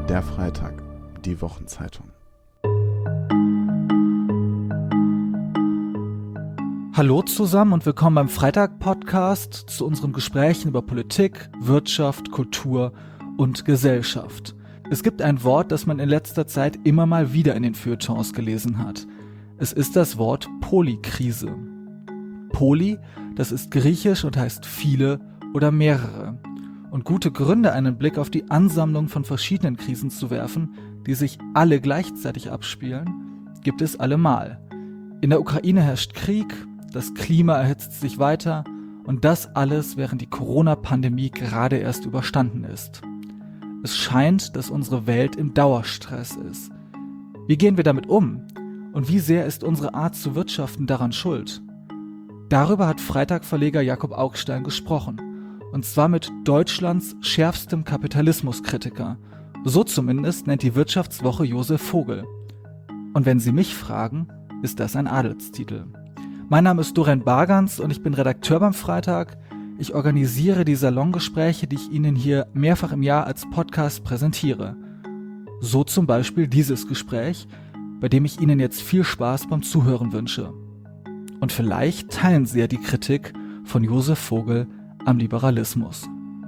Der Freitag, die Wochenzeitung. Hallo zusammen und willkommen beim Freitag-Podcast zu unseren Gesprächen über Politik, Wirtschaft, Kultur und Gesellschaft. Es gibt ein Wort, das man in letzter Zeit immer mal wieder in den Feuilletons gelesen hat. Es ist das Wort Polykrise. Poly, das ist griechisch und heißt viele oder mehrere. Und gute Gründe, einen Blick auf die Ansammlung von verschiedenen Krisen zu werfen, die sich alle gleichzeitig abspielen, gibt es allemal. In der Ukraine herrscht Krieg, das Klima erhitzt sich weiter und das alles, während die Corona-Pandemie gerade erst überstanden ist. Es scheint, dass unsere Welt im Dauerstress ist. Wie gehen wir damit um? Und wie sehr ist unsere Art zu wirtschaften daran schuld? Darüber hat Freitag-Verleger Jakob Augstein gesprochen. Und zwar mit Deutschlands schärfstem Kapitalismuskritiker. So zumindest nennt die Wirtschaftswoche Josef Vogel. Und wenn Sie mich fragen, ist das ein Adelstitel. Mein Name ist Doreen Bargans und ich bin Redakteur beim Freitag. Ich organisiere die Salongespräche, die ich Ihnen hier mehrfach im Jahr als Podcast präsentiere. So zum Beispiel dieses Gespräch, bei dem ich Ihnen jetzt viel Spaß beim Zuhören wünsche. Und vielleicht teilen Sie ja die Kritik von Josef Vogel am Liberalismus.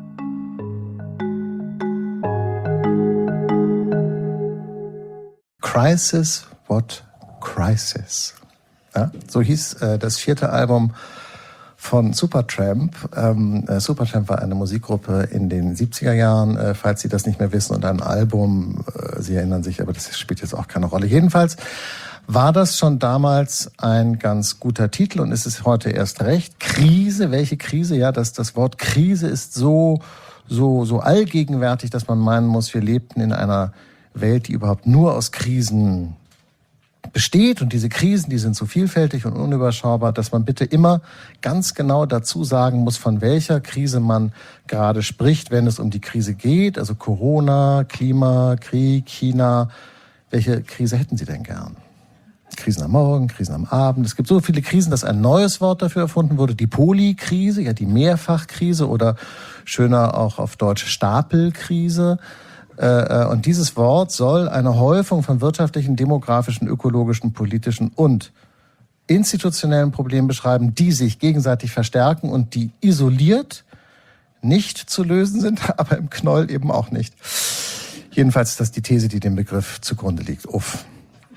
Crisis, what crisis? Ja, so hieß das 4. Album von Supertramp. Supertramp war eine Musikgruppe in den 70er Jahren, falls Sie das nicht mehr wissen, und ein Album, Sie erinnern sich, aber das spielt jetzt auch keine Rolle. Jedenfalls war das schon damals ein ganz guter Titel und ist es heute erst recht. Krise, welche Krise? Ja, das Wort Krise ist so allgegenwärtig, dass man meinen muss, wir lebten in einer Welt, die überhaupt nur aus Krisen besteht. Und diese Krisen, die sind so vielfältig und unüberschaubar, dass man bitte immer ganz genau dazu sagen muss, von welcher Krise man gerade spricht, wenn es um die Krise geht. Also Corona, Klima, Krieg, China. Welche Krise hätten Sie denn gern? Krisen am Morgen, Krisen am Abend. Es gibt so viele Krisen, dass ein neues Wort dafür erfunden wurde. Die Polykrise, ja die Mehrfachkrise oder schöner auch auf Deutsch Stapelkrise. Und dieses Wort soll eine Häufung von wirtschaftlichen, demografischen, ökologischen, politischen und institutionellen Problemen beschreiben, die sich gegenseitig verstärken und die isoliert nicht zu lösen sind, aber im Knäuel eben auch nicht. Jedenfalls ist das die These, die dem Begriff zugrunde liegt. Uff.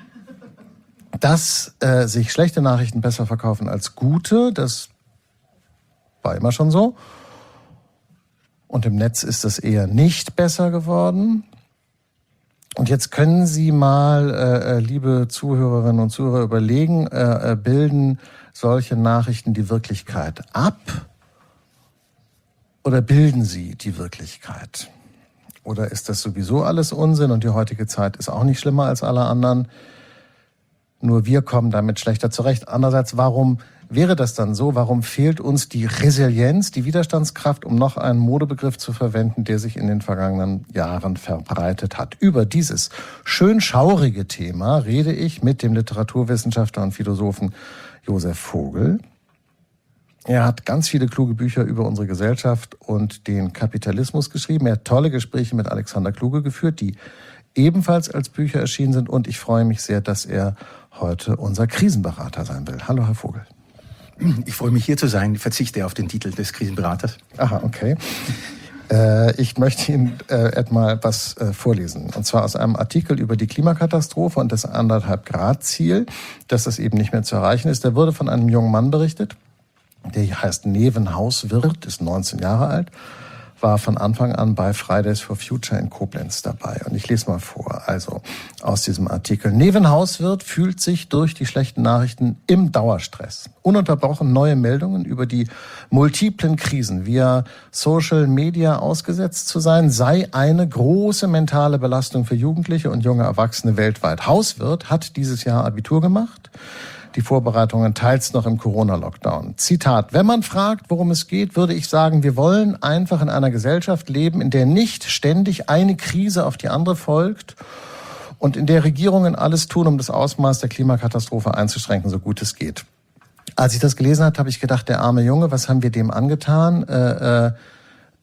Dass sich schlechte Nachrichten besser verkaufen als gute, das war immer schon so. Und im Netz ist das eher nicht besser geworden. Und jetzt können Sie mal, liebe Zuhörerinnen und Zuhörer, überlegen, bilden solche Nachrichten die Wirklichkeit ab oder bilden sie die Wirklichkeit? Oder ist das sowieso alles Unsinn und die heutige Zeit ist auch nicht schlimmer als alle anderen? Nur wir kommen damit schlechter zurecht. Andererseits, warum wäre das dann so? Warum fehlt uns die Resilienz, die Widerstandskraft, um noch einen Modebegriff zu verwenden, der sich in den vergangenen Jahren verbreitet hat? Über dieses schön schaurige Thema rede ich mit dem Literaturwissenschaftler und Philosophen Josef Vogel. Er hat ganz viele kluge Bücher über unsere Gesellschaft und den Kapitalismus geschrieben. Er hat tolle Gespräche mit Alexander Kluge geführt, die ebenfalls als Bücher erschienen sind. Und ich freue mich sehr, dass er heute unser Krisenberater sein will. Hallo, Herr Vogel. Ich freue mich, hier zu sein. Ich verzichte auf den Titel des Krisenberaters. Aha, okay. Ich möchte Ihnen mal was vorlesen. Und zwar aus einem Artikel über die Klimakatastrophe und das 1,5-Grad-Ziel, dass das eben nicht mehr zu erreichen ist. Da wurde von einem jungen Mann berichtet, der heißt Neven Hauswirth, ist 19 Jahre alt, war von Anfang an bei Fridays for Future in Koblenz dabei. Und ich lese mal vor, also aus diesem Artikel. Neven Hauswirth fühlt sich durch die schlechten Nachrichten im Dauerstress. Ununterbrochen neue Meldungen über die multiplen Krisen via Social Media ausgesetzt zu sein, sei eine große mentale Belastung für Jugendliche und junge Erwachsene weltweit. Hauswirth hat dieses Jahr Abitur gemacht. Die Vorbereitungen teils noch im Corona-Lockdown. Zitat: Wenn man fragt, worum es geht, würde ich sagen, wir wollen einfach in einer Gesellschaft leben, in der nicht ständig eine Krise auf die andere folgt und in der Regierungen alles tun, um das Ausmaß der Klimakatastrophe einzuschränken, so gut es geht. Als ich das gelesen habe, habe ich gedacht, der arme Junge, was haben wir dem angetan?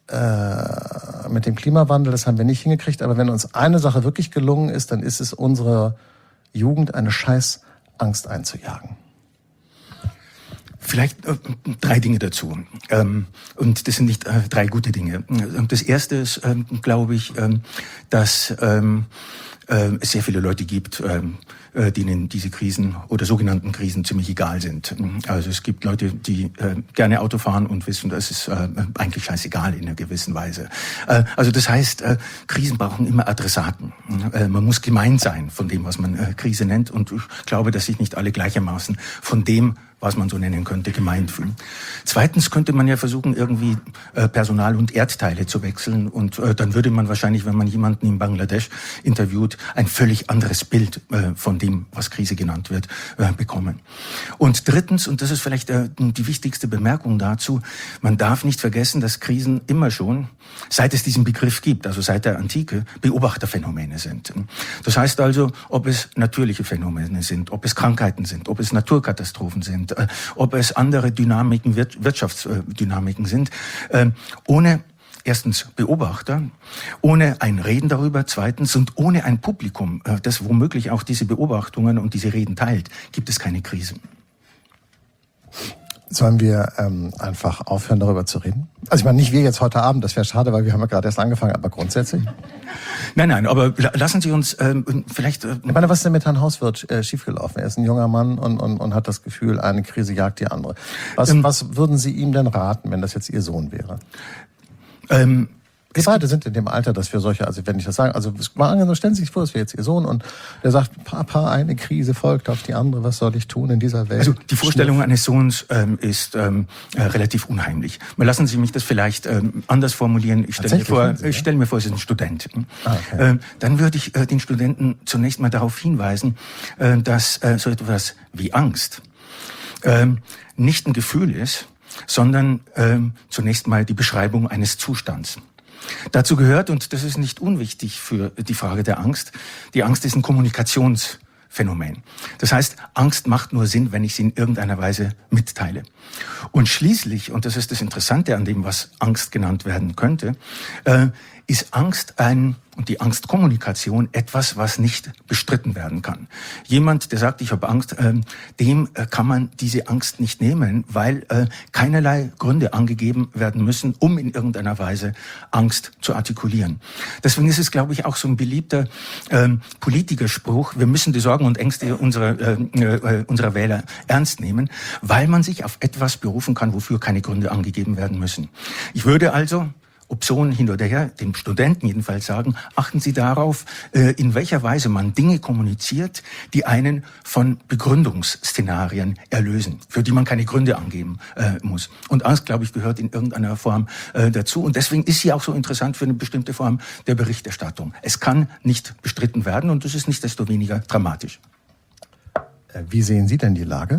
mit dem Klimawandel, das haben wir nicht hingekriegt, aber wenn uns eine Sache wirklich gelungen ist, dann ist es unserer Jugend eine Scheißangst einzujagen. Vielleicht 3 Dinge dazu. Und das sind nicht 3 gute Dinge. Das erste ist, glaube ich, dass es sehr viele Leute gibt, denen diese Krisen oder sogenannten Krisen ziemlich egal sind. Also es gibt Leute, die gerne Auto fahren und wissen, das ist eigentlich scheißegal in einer gewissen Weise. Also das heißt, Krisen brauchen immer Adressaten. Man muss gemeint sein von dem, was man Krise nennt. Und ich glaube, dass sich nicht alle gleichermaßen von dem, was man so nennen könnte, gemeint fühlen. Zweitens könnte man ja versuchen, irgendwie Personal und Erdteile zu wechseln. Und dann würde man wahrscheinlich, wenn man jemanden in Bangladesch interviewt, ein völlig anderes Bild von dem, was Krise genannt wird, bekommen. Und drittens, und das ist vielleicht die wichtigste Bemerkung dazu, man darf nicht vergessen, dass Krisen immer schon, seit es diesen Begriff gibt, also seit der Antike, Beobachterphänomene sind. Das heißt also, ob es natürliche Phänomene sind, ob es Krankheiten sind, ob es Naturkatastrophen sind, ob es andere Dynamiken, Wirtschaftsdynamiken sind, ohne erstens Beobachter, ohne ein Reden darüber, zweitens und ohne ein Publikum, das womöglich auch diese Beobachtungen und diese Reden teilt, gibt es keine Krise. Sollen wir einfach aufhören, darüber zu reden? Also ich meine, nicht wir jetzt heute Abend, das wäre schade, weil wir haben ja gerade erst angefangen, aber grundsätzlich? Nein, aber lassen Sie uns vielleicht... Ich meine, was ist denn mit Herrn Hauswirt schiefgelaufen? Er ist ein junger Mann und hat das Gefühl, eine Krise jagt die andere. Was würden Sie ihm denn raten, wenn das jetzt Ihr Sohn wäre? Wir beide sind in dem Alter, dass wir solche, also wenn ich das sage, also mal angenommen, stellen Sie sich vor, das wäre jetzt Ihr Sohn und der sagt, Papa, eine Krise folgt auf die andere, was soll ich tun in dieser Welt? Also die Vorstellung eines Sohns ist relativ unheimlich. Mal lassen Sie mich das vielleicht anders formulieren. Ich stelle mir vor, es ist ein Student. Okay. Dann würde ich den Studenten zunächst mal darauf hinweisen, dass so etwas wie Angst nicht ein Gefühl ist, sondern zunächst mal die Beschreibung eines Zustands. Dazu gehört, und das ist nicht unwichtig für die Frage der Angst, die Angst ist ein Kommunikationsphänomen. Das heißt, Angst macht nur Sinn, wenn ich sie in irgendeiner Weise mitteile. Und schließlich, und das ist das Interessante an dem, was Angst genannt werden könnte, ist Angst und die Angstkommunikation etwas, was nicht bestritten werden kann. Jemand, der sagt, ich habe Angst, dem kann man diese Angst nicht nehmen, weil keinerlei Gründe angegeben werden müssen, um in irgendeiner Weise Angst zu artikulieren. Deswegen ist es, glaube ich, auch so ein beliebter Politikerspruch, wir müssen die Sorgen und Ängste unserer Wähler ernst nehmen, weil man sich auf etwas berufen kann, wofür keine Gründe angegeben werden müssen. Ich würde also, ob Sohn hin oder her, dem Studenten jedenfalls sagen, achten Sie darauf, in welcher Weise man Dinge kommuniziert, die einen von Begründungsszenarien erlösen, für die man keine Gründe angeben muss. Und Angst, glaube ich, gehört in irgendeiner Form dazu. Und deswegen ist sie auch so interessant für eine bestimmte Form der Berichterstattung. Es kann nicht bestritten werden und das ist nicht desto weniger dramatisch. Wie sehen Sie denn die Lage?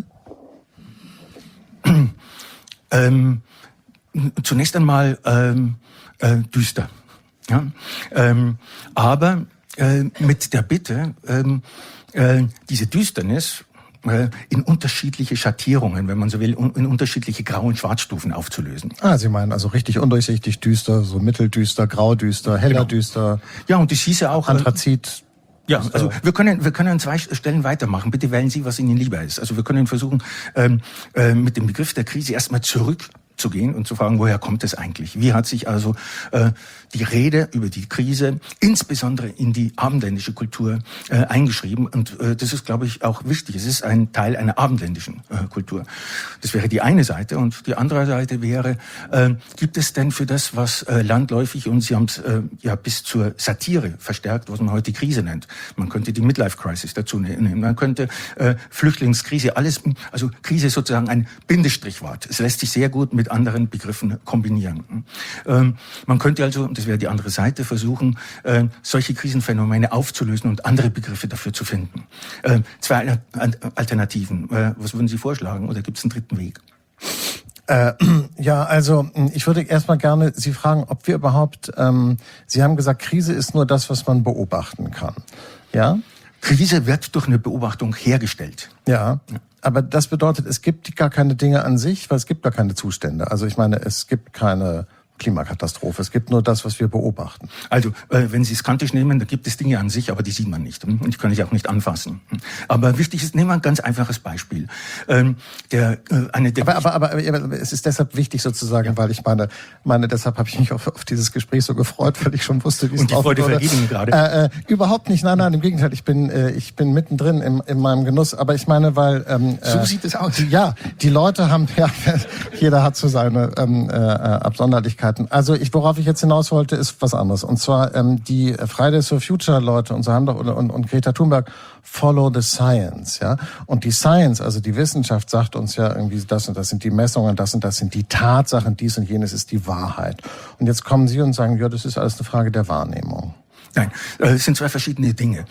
Zunächst einmal düster. Ja? Aber mit der Bitte, diese Düsternis in unterschiedliche Schattierungen, wenn man so will, in unterschiedliche Grau- und Schwarzstufen aufzulösen. Sie meinen also richtig undurchsichtig düster, so mitteldüster, graudüster, heller genau. Düster. Ja, und das hieße auch Anthrazit. Ja, also wir können an 2 Stellen weitermachen. Bitte wählen Sie, was Ihnen lieber ist. Also wir können versuchen, mit dem Begriff der Krise erstmal zurückzugehen und zu fragen, woher kommt es eigentlich? Wie hat sich also die Rede über die Krise insbesondere in die abendländische Kultur eingeschrieben? Und das ist, glaube ich, auch wichtig. Es ist ein Teil einer abendländischen Kultur. Das wäre die eine Seite. Und die andere Seite wäre, gibt es denn für das, was landläufig, und Sie haben es ja bis zur Satire verstärkt, was man heute Krise nennt. Man könnte die Midlife-Crisis dazu nehmen. Man könnte Flüchtlingskrise, alles, also Krise ist sozusagen ein Bindestrichwort. Es lässt sich sehr gut mit anderen Begriffen kombinieren. Man könnte also, das wäre die andere Seite, versuchen, solche Krisenphänomene aufzulösen und andere Begriffe dafür zu finden. 2 Alternativen. Was würden Sie vorschlagen? Oder gibt es einen dritten Weg? Ja, also ich würde erstmal gerne Sie fragen, ob wir überhaupt, Sie haben gesagt, Krise ist nur das, was man beobachten kann. Ja? Krise wird durch eine Beobachtung hergestellt. Ja. Aber das bedeutet, es gibt gar keine Dinge an sich, weil es gibt gar keine Zustände. Also ich meine, es gibt keine Klimakatastrophe. Es gibt nur das, was wir beobachten. Also, wenn Sie es kantisch nehmen, da gibt es Dinge an sich, aber die sieht man nicht. Und die können Sie auch nicht anfassen. Aber wichtig ist, nehmen wir ein ganz einfaches Beispiel. Aber es ist deshalb wichtig sozusagen, weil ich meine, deshalb habe ich mich auf dieses Gespräch so gefreut, weil ich schon wusste, wie es laufen würde. Und die Freude vergeben gerade? Überhaupt nicht, nein, im Gegenteil. Ich bin mittendrin in meinem Genuss. Aber ich meine, weil... so sieht es aus. Ja, die Leute haben, jeder hat so seine Absonderlichkeiten. Also worauf ich jetzt hinaus wollte, ist was anderes. Und zwar die Fridays for Future Leute und so haben doch und Greta Thunberg follow the science, ja. Und die Science, also die Wissenschaft, sagt uns ja irgendwie, das und das sind die Messungen, das und das sind die Tatsachen, dies und jenes ist die Wahrheit. Und jetzt kommen Sie und sagen, ja, das ist alles eine Frage der Wahrnehmung. Nein, es sind zwei verschiedene Dinge.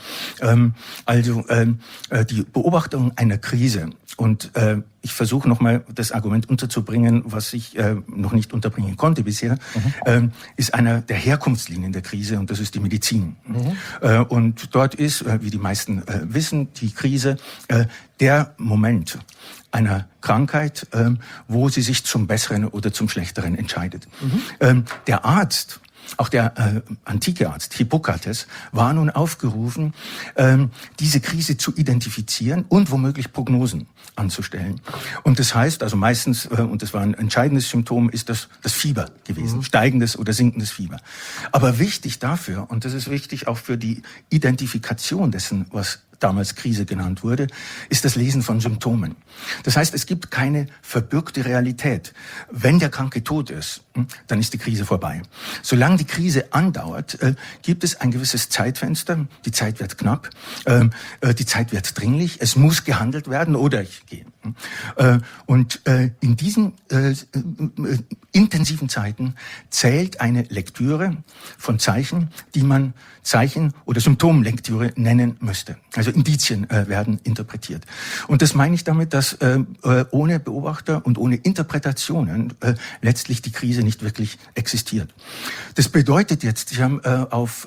Die Beobachtung einer Krise und ich versuche nochmal das Argument unterzubringen, was ich noch nicht unterbringen konnte bisher, ist einer der Herkunftslinien der Krise und das ist die Medizin. Und dort ist, wie die meisten wissen, die Krise der Moment einer Krankheit, wo sie sich zum Besseren oder zum Schlechteren entscheidet. Der Arzt, auch der antike Arzt Hippokrates war nun aufgerufen, diese Krise zu identifizieren und womöglich Prognosen anzustellen. Und das heißt, also meistens, und das war ein entscheidendes Symptom, ist das Fieber gewesen, steigendes oder sinkendes Fieber. Aber wichtig dafür, und das ist wichtig auch für die Identifikation dessen, was damals Krise genannt wurde, ist das Lesen von Symptomen. Das heißt, es gibt keine verbürgte Realität. Wenn der Kranke tot ist, dann ist die Krise vorbei. Solange die Krise andauert, gibt es ein gewisses Zeitfenster. Die Zeit wird knapp, die Zeit wird dringlich, es muss gehandelt werden oder ich gehe. Und in diesen intensiven Zeiten zählt eine Lektüre von Zeichen, die man Zeichen- oder Symptomlektüre nennen müsste. Also Indizien werden interpretiert. Und das meine ich damit, dass ohne Beobachter und ohne Interpretationen letztlich die Krise nicht wirklich existiert. Das bedeutet jetzt, Sie haben auf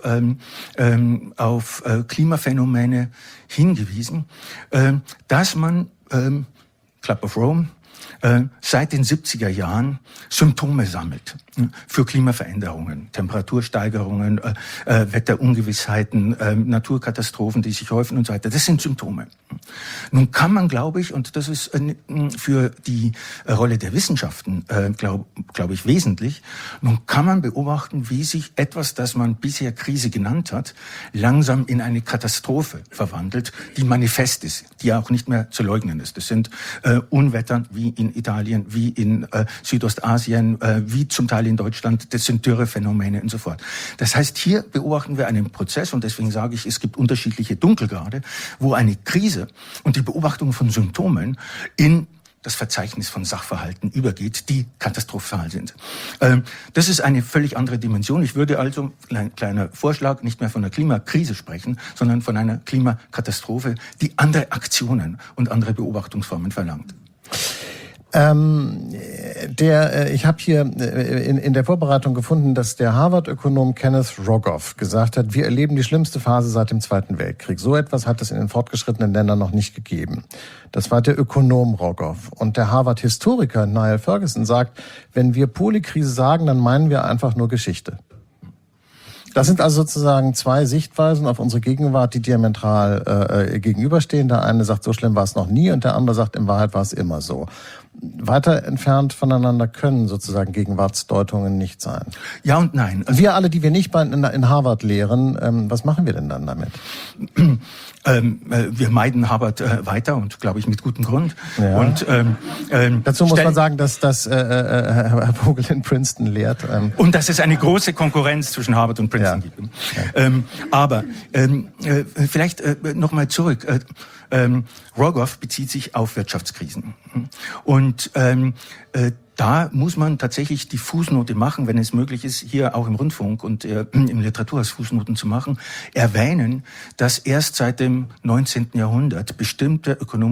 Klimaphänomene hingewiesen, dass man Club of Rome seit den 70er Jahren Symptome sammelt für Klimaveränderungen, Temperatursteigerungen, Wetterungewissheiten, Naturkatastrophen, die sich häufen und so weiter. Das sind Symptome. Nun kann man, glaube ich, und das ist für die Rolle der Wissenschaften, glaube ich, wesentlich, nun kann man beobachten, wie sich etwas, das man bisher Krise genannt hat, langsam in eine Katastrophe verwandelt, die manifest ist, die auch nicht mehr zu leugnen ist. Das sind Unwetter wie in Italien, wie in Südostasien, wie zum Teil in Deutschland, das sind Dürrephänomene und so fort. Das heißt, hier beobachten wir einen Prozess und deswegen sage ich, es gibt unterschiedliche Dunkelgrade, wo eine Krise und die Beobachtung von Symptomen in das Verzeichnis von Sachverhalten übergeht, die katastrophal sind. Das ist eine völlig andere Dimension. Ich würde also, ein kleiner Vorschlag, nicht mehr von einer Klimakrise sprechen, sondern von einer Klimakatastrophe, die andere Aktionen und andere Beobachtungsformen verlangt. Ich habe hier in der Vorbereitung gefunden, dass der Harvard-Ökonom Kenneth Rogoff gesagt hat, wir erleben die schlimmste Phase seit dem Zweiten Weltkrieg. So etwas hat es in den fortgeschrittenen Ländern noch nicht gegeben. Das war der Ökonom Rogoff. Und der Harvard-Historiker Niall Ferguson sagt, wenn wir Polykrise sagen, dann meinen wir einfach nur Geschichte. Das sind also sozusagen zwei Sichtweisen auf unsere Gegenwart, die diametral gegenüberstehen. Der eine sagt, so schlimm war es noch nie, und der andere sagt, in Wahrheit war es immer so. Weiter entfernt voneinander können sozusagen Gegenwartsdeutungen nicht sein. Ja und nein. Also wir alle, die wir nicht in Harvard lehren, was machen wir denn dann damit? Wir meiden Harvard weiter und, glaube ich, mit gutem Grund. Ja. Und dazu muss man sagen, dass Herr Vogel in Princeton lehrt. Und dass es eine große Konkurrenz zwischen Harvard und Princeton gibt. Ja. Aber vielleicht nochmal zurück. Rogoff bezieht sich auf Wirtschaftskrisen. Und da muss man tatsächlich die Fußnote machen, wenn es möglich ist, hier auch im Rundfunk und im Literaturhaus Fußnoten zu machen, erwähnen, dass erst seit dem 19. Jahrhundert bestimmte ökonomische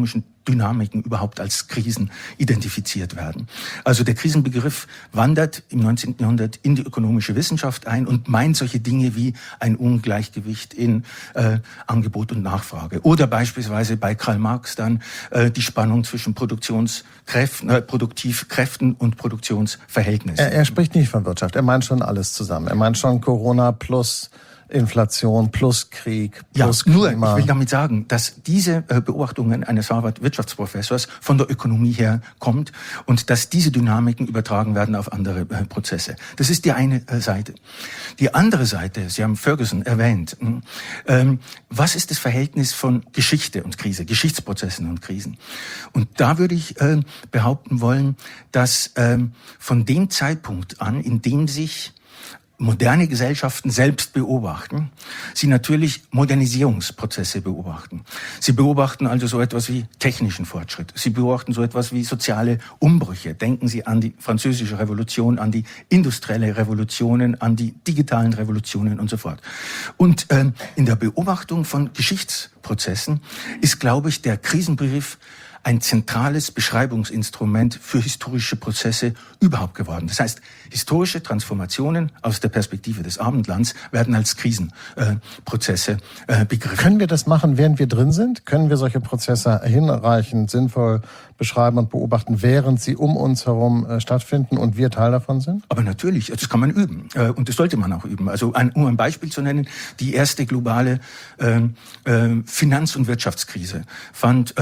Dynamiken überhaupt als Krisen identifiziert werden. Also der Krisenbegriff wandert im 19. Jahrhundert in die ökonomische Wissenschaft ein und meint solche Dinge wie ein Ungleichgewicht in Angebot und Nachfrage. Oder beispielsweise bei Karl Marx dann die Spannung zwischen Produktivkräften und Produktionsverhältnissen. Er spricht nicht von Wirtschaft, er meint schon alles zusammen. Er meint schon Corona plus Inflation plus Krieg plus Klima. Nur, ich will damit sagen, dass diese Beobachtungen eines Harvard-Wirtschaftsprofessors von der Ökonomie her kommt und dass diese Dynamiken übertragen werden auf andere Prozesse. Das ist die eine Seite. Die andere Seite, Sie haben Ferguson erwähnt, was ist das Verhältnis von Geschichte und Krise, Geschichtsprozessen und Krisen? Und da würde ich behaupten wollen, dass von dem Zeitpunkt an, in dem sich moderne Gesellschaften selbst beobachten, sie natürlich Modernisierungsprozesse beobachten. Sie beobachten also so etwas wie technischen Fortschritt. Sie beobachten so etwas wie soziale Umbrüche. Denken Sie an die Französische Revolution, an die industrielle Revolutionen, an die digitalen Revolutionen und so fort. Und in der Beobachtung von Geschichtsprozessen ist, glaube ich, der Krisenbegriff ein zentrales Beschreibungsinstrument für historische Prozesse überhaupt geworden. Das heißt, historische Transformationen aus der Perspektive des Abendlands werden als Krisenprozesse begriffen. Können wir das machen, während wir drin sind? Können wir solche Prozesse hinreichend sinnvoll beschreiben und beobachten, während sie um uns herum stattfinden und wir Teil davon sind? Aber natürlich, das kann man üben und das sollte man auch üben. Also um ein Beispiel zu nennen, die erste globale Finanz- und Wirtschaftskrise fand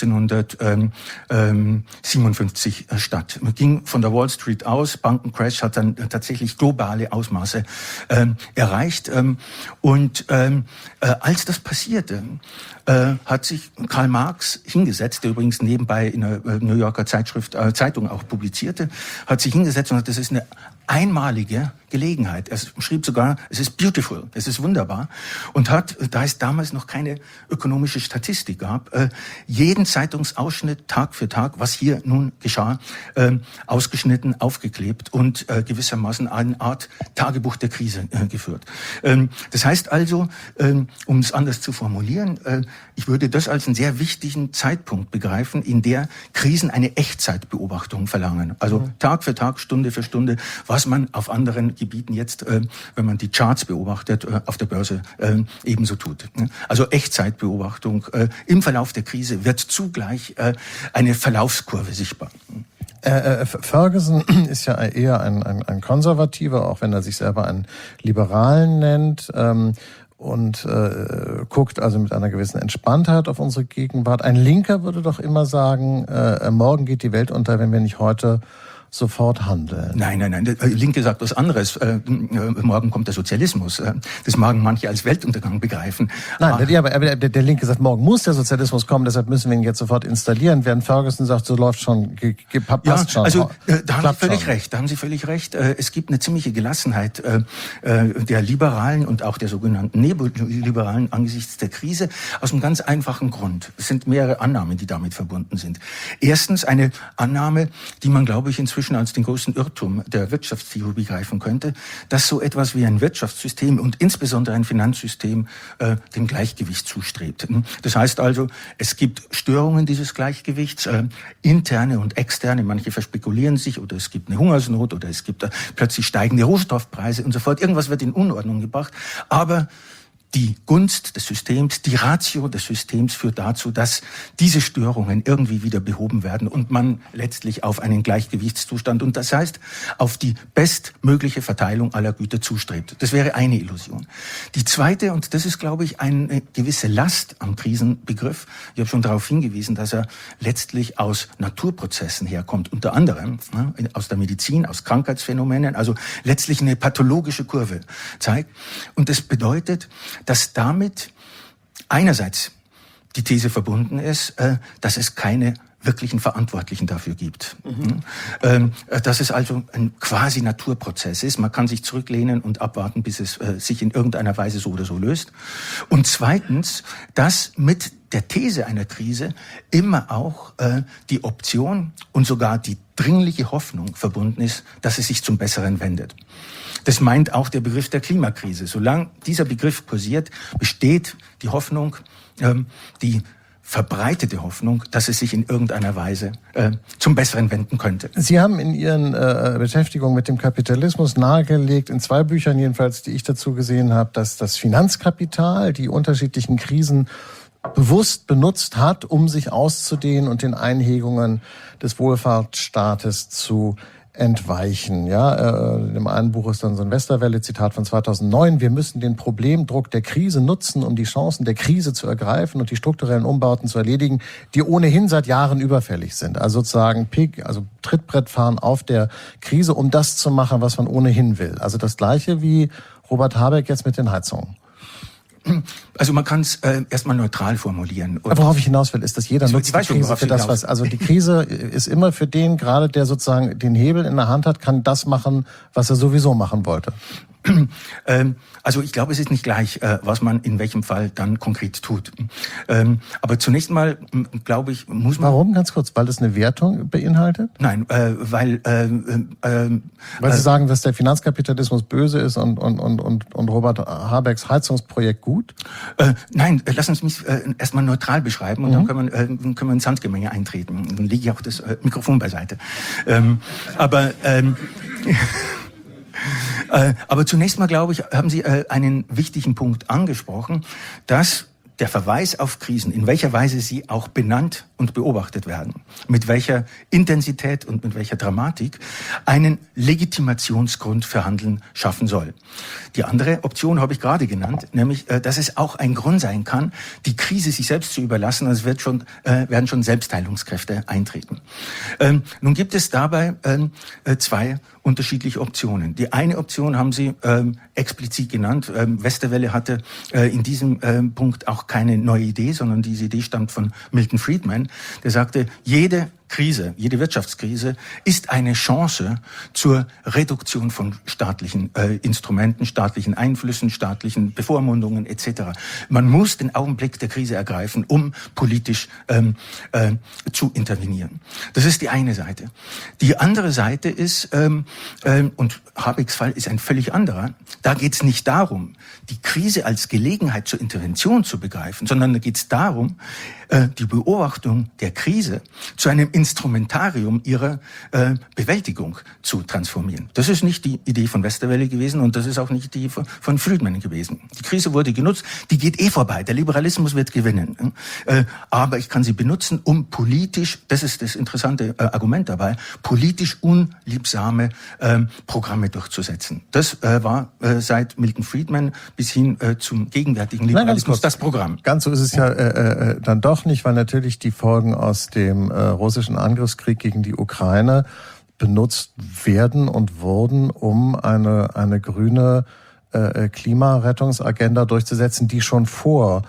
1857 statt. Man ging von der Wall Street aus, Bankencrash hat dann tatsächlich globale Ausmaße erreicht. Und als das passierte, hat sich Karl Marx hingesetzt, der übrigens nebenbei in einer New Yorker Zeitung auch publizierte, hat sich hingesetzt und hat, das ist eine einmalige Gelegenheit. Er schrieb sogar, es ist beautiful, es ist wunderbar, und hat, da es damals noch keine ökonomische Statistik gab, jeden Zeitungsausschnitt Tag für Tag, was hier nun geschah, ausgeschnitten, aufgeklebt und gewissermaßen eine Art Tagebuch der Krise geführt. Das heißt also, um es anders zu formulieren, ich würde das als einen sehr wichtigen Zeitpunkt begreifen, in der Krisen eine Echtzeitbeobachtung verlangen. Also Tag für Tag, Stunde für Stunde, was man auf anderen Gebieten jetzt, wenn man die Charts beobachtet, auf der Börse ebenso tut. Also Echtzeitbeobachtung im Verlauf der Krise wird zugleich eine Verlaufskurve sichtbar. Ferguson ist ja eher ein Konservativer, auch wenn er sich selber einen Liberalen nennt. Und guckt also mit einer gewissen Entspanntheit auf unsere Gegenwart. Ein Linker würde doch immer sagen, morgen geht die Welt unter, wenn wir nicht heute sofort handeln. Nein. Der Linke sagt was anderes. Morgen kommt der Sozialismus. Das mögen manche als Weltuntergang begreifen. Nein, aber der Linke sagt, morgen muss der Sozialismus kommen, deshalb müssen wir ihn jetzt sofort installieren. Während Ferguson sagt, so läuft schon, passt schon. Also da haben Sie völlig recht. Es gibt eine ziemliche Gelassenheit der Liberalen und auch der sogenannten Neoliberalen angesichts der Krise aus einem ganz einfachen Grund. Es sind mehrere Annahmen, die damit verbunden sind. Erstens eine Annahme, die man, glaube ich, inzwischen als den größten Irrtum der Wirtschaftstheorie begreifen könnte, dass so etwas wie ein Wirtschaftssystem und insbesondere ein Finanzsystem dem Gleichgewicht zustrebt. Das heißt also, es gibt Störungen dieses Gleichgewichts, interne und externe, manche verspekulieren sich, oder es gibt eine Hungersnot, oder es gibt plötzlich steigende Rohstoffpreise und so fort. Irgendwas wird in Unordnung gebracht, aber die Gunst des Systems, die Ratio des Systems führt dazu, dass diese Störungen irgendwie wieder behoben werden und man letztlich auf einen Gleichgewichtszustand, und das heißt, auf die bestmögliche Verteilung aller Güter zustrebt. Das wäre eine Illusion. Die zweite, und das ist, glaube ich, eine gewisse Last am Krisenbegriff, ich habe schon darauf hingewiesen, dass er letztlich aus Naturprozessen herkommt, unter anderem aus der Medizin, aus Krankheitsphänomenen, also letztlich eine pathologische Kurve zeigt. Und das bedeutet, dass damit einerseits die These verbunden ist, dass es keine wirklichen Verantwortlichen dafür gibt. Dass es also ein quasi Naturprozess ist. Man kann sich zurücklehnen und abwarten, bis es sich in irgendeiner Weise so oder so löst. Und zweitens, dass mit der These einer Krise immer auch die Option und sogar die dringliche Hoffnung verbunden ist, dass es sich zum Besseren wendet. Das meint auch der Begriff der Klimakrise. Solange dieser Begriff kursiert, besteht die Hoffnung, die verbreitete Hoffnung, dass es sich in irgendeiner Weise zum Besseren wenden könnte. Sie haben in Ihren Beschäftigungen mit dem Kapitalismus nahegelegt, in 2 Büchern jedenfalls, die ich dazu gesehen habe, dass das Finanzkapital die unterschiedlichen Krisen bewusst benutzt hat, um sich auszudehnen und den Einhegungen des Wohlfahrtsstaates zu entweichen. Ja, in dem einen Buch ist dann so ein Westerwelle-Zitat von 2009. Wir müssen den Problemdruck der Krise nutzen, um die Chancen der Krise zu ergreifen und die strukturellen Umbauten zu erledigen, die ohnehin seit Jahren überfällig sind. Also sozusagen Trittbrett fahren auf der Krise, um das zu machen, was man ohnehin will. Also das Gleiche wie Robert Habeck jetzt mit den Heizungen. Also man kann es erstmal neutral formulieren. Und worauf ich hinaus will, ist, dass jeder nutzt die Krise für das, was... Also die Krise ist immer für den gerade, der sozusagen den Hebel in der Hand hat, kann das machen, was er sowieso machen wollte. Also ich glaube, es ist nicht gleich, was man in welchem Fall dann konkret tut. Aber zunächst mal, glaube ich, muss man... Warum? Ganz kurz, weil das eine Wertung beinhaltet? Nein, weil Sie sagen, dass der Finanzkapitalismus böse ist und Robert Habecks Heizungsprojekt gut? Nein, lass uns mich erstmal neutral beschreiben und dann können wir ins Handgemenge eintreten. Dann lege ich auch das Mikrofon beiseite. Aber zunächst mal, glaube ich, haben Sie einen wichtigen Punkt angesprochen, dass der Verweis auf Krisen, in welcher Weise sie auch benannt und beobachtet werden, mit welcher Intensität und mit welcher Dramatik, einen Legitimationsgrund für Handeln schaffen soll. Die andere Option habe ich gerade genannt, nämlich, dass es auch ein Grund sein kann, die Krise sich selbst zu überlassen, also werden schon Selbstheilungskräfte eintreten. Nun gibt es dabei 2 unterschiedliche Optionen. Die eine Option haben Sie explizit genannt. Westerwelle hatte in diesem Punkt auch keine neue Idee, sondern diese Idee stammt von Milton Friedman, der sagte, jede Wirtschaftskrise ist eine Chance zur Reduktion von staatlichen Instrumenten, staatlichen Einflüssen, staatlichen Bevormundungen etc. Man muss den Augenblick der Krise ergreifen, um politisch zu intervenieren. Das ist die eine Seite. Die andere Seite ist, und Habecks Fall ist ein völlig anderer, da geht es nicht darum, die Krise als Gelegenheit zur Intervention zu begreifen, sondern da geht es darum, die Beobachtung der Krise zu einem Instrumentarium ihrer Bewältigung zu transformieren. Das ist nicht die Idee von Westerwelle gewesen und das ist auch nicht die von Friedman gewesen. Die Krise wurde genutzt, die geht vorbei. Der Liberalismus wird gewinnen. Aber ich kann sie benutzen, um politisch, das ist das interessante Argument dabei, politisch unliebsame Programme durchzusetzen. Das war seit Milton Friedman bis hin zum gegenwärtigen Liberalismus das Programm. Ganz so ist es ja dann doch nicht, weil natürlich die Folgen aus dem russischen Angriffskrieg gegen die Ukraine benutzt werden und wurden, um eine grüne Klimarettungsagenda durchzusetzen, die schon vor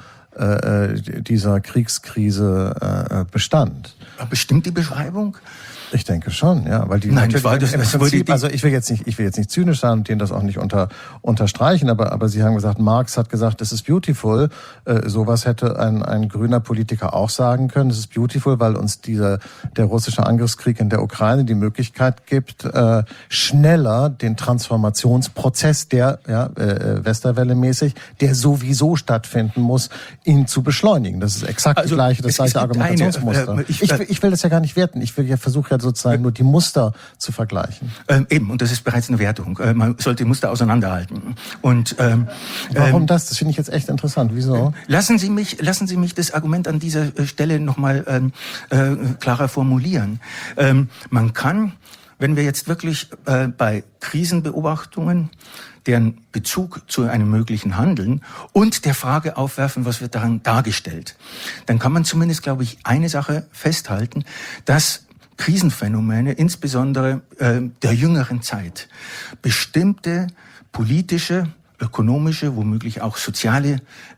dieser Kriegskrise bestand. Bestimmt die Beschreibung? Ich denke schon, ja, weil die Nein, also ich will jetzt nicht zynisch sein und denen das auch nicht unterstreichen, aber Sie haben gesagt, Marx hat gesagt, das ist beautiful. Sowas hätte ein grüner Politiker auch sagen können. Das ist beautiful, weil uns der russische Angriffskrieg in der Ukraine die Möglichkeit gibt, schneller den Transformationsprozess, der Westerwelle-mäßig, der sowieso stattfinden muss, ihn zu beschleunigen. Das ist exakt das gleiche Argumentationsmuster. Ich will das ja gar nicht werten. Ich versuche ja sozusagen nur die Muster zu vergleichen. Eben, und das ist bereits eine Wertung. Man sollte die Muster auseinanderhalten. Und warum das? Das finde ich jetzt echt interessant. Wieso? Lassen Sie mich das Argument an dieser Stelle nochmal klarer formulieren. Man kann, wenn wir jetzt wirklich bei Krisenbeobachtungen deren Bezug zu einem möglichen Handeln und der Frage aufwerfen, was wird daran dargestellt, dann kann man zumindest, glaube ich, eine Sache festhalten, dass Krisenphänomene, insbesondere der jüngeren Zeit, bestimmte politische, ökonomische, womöglich auch soziale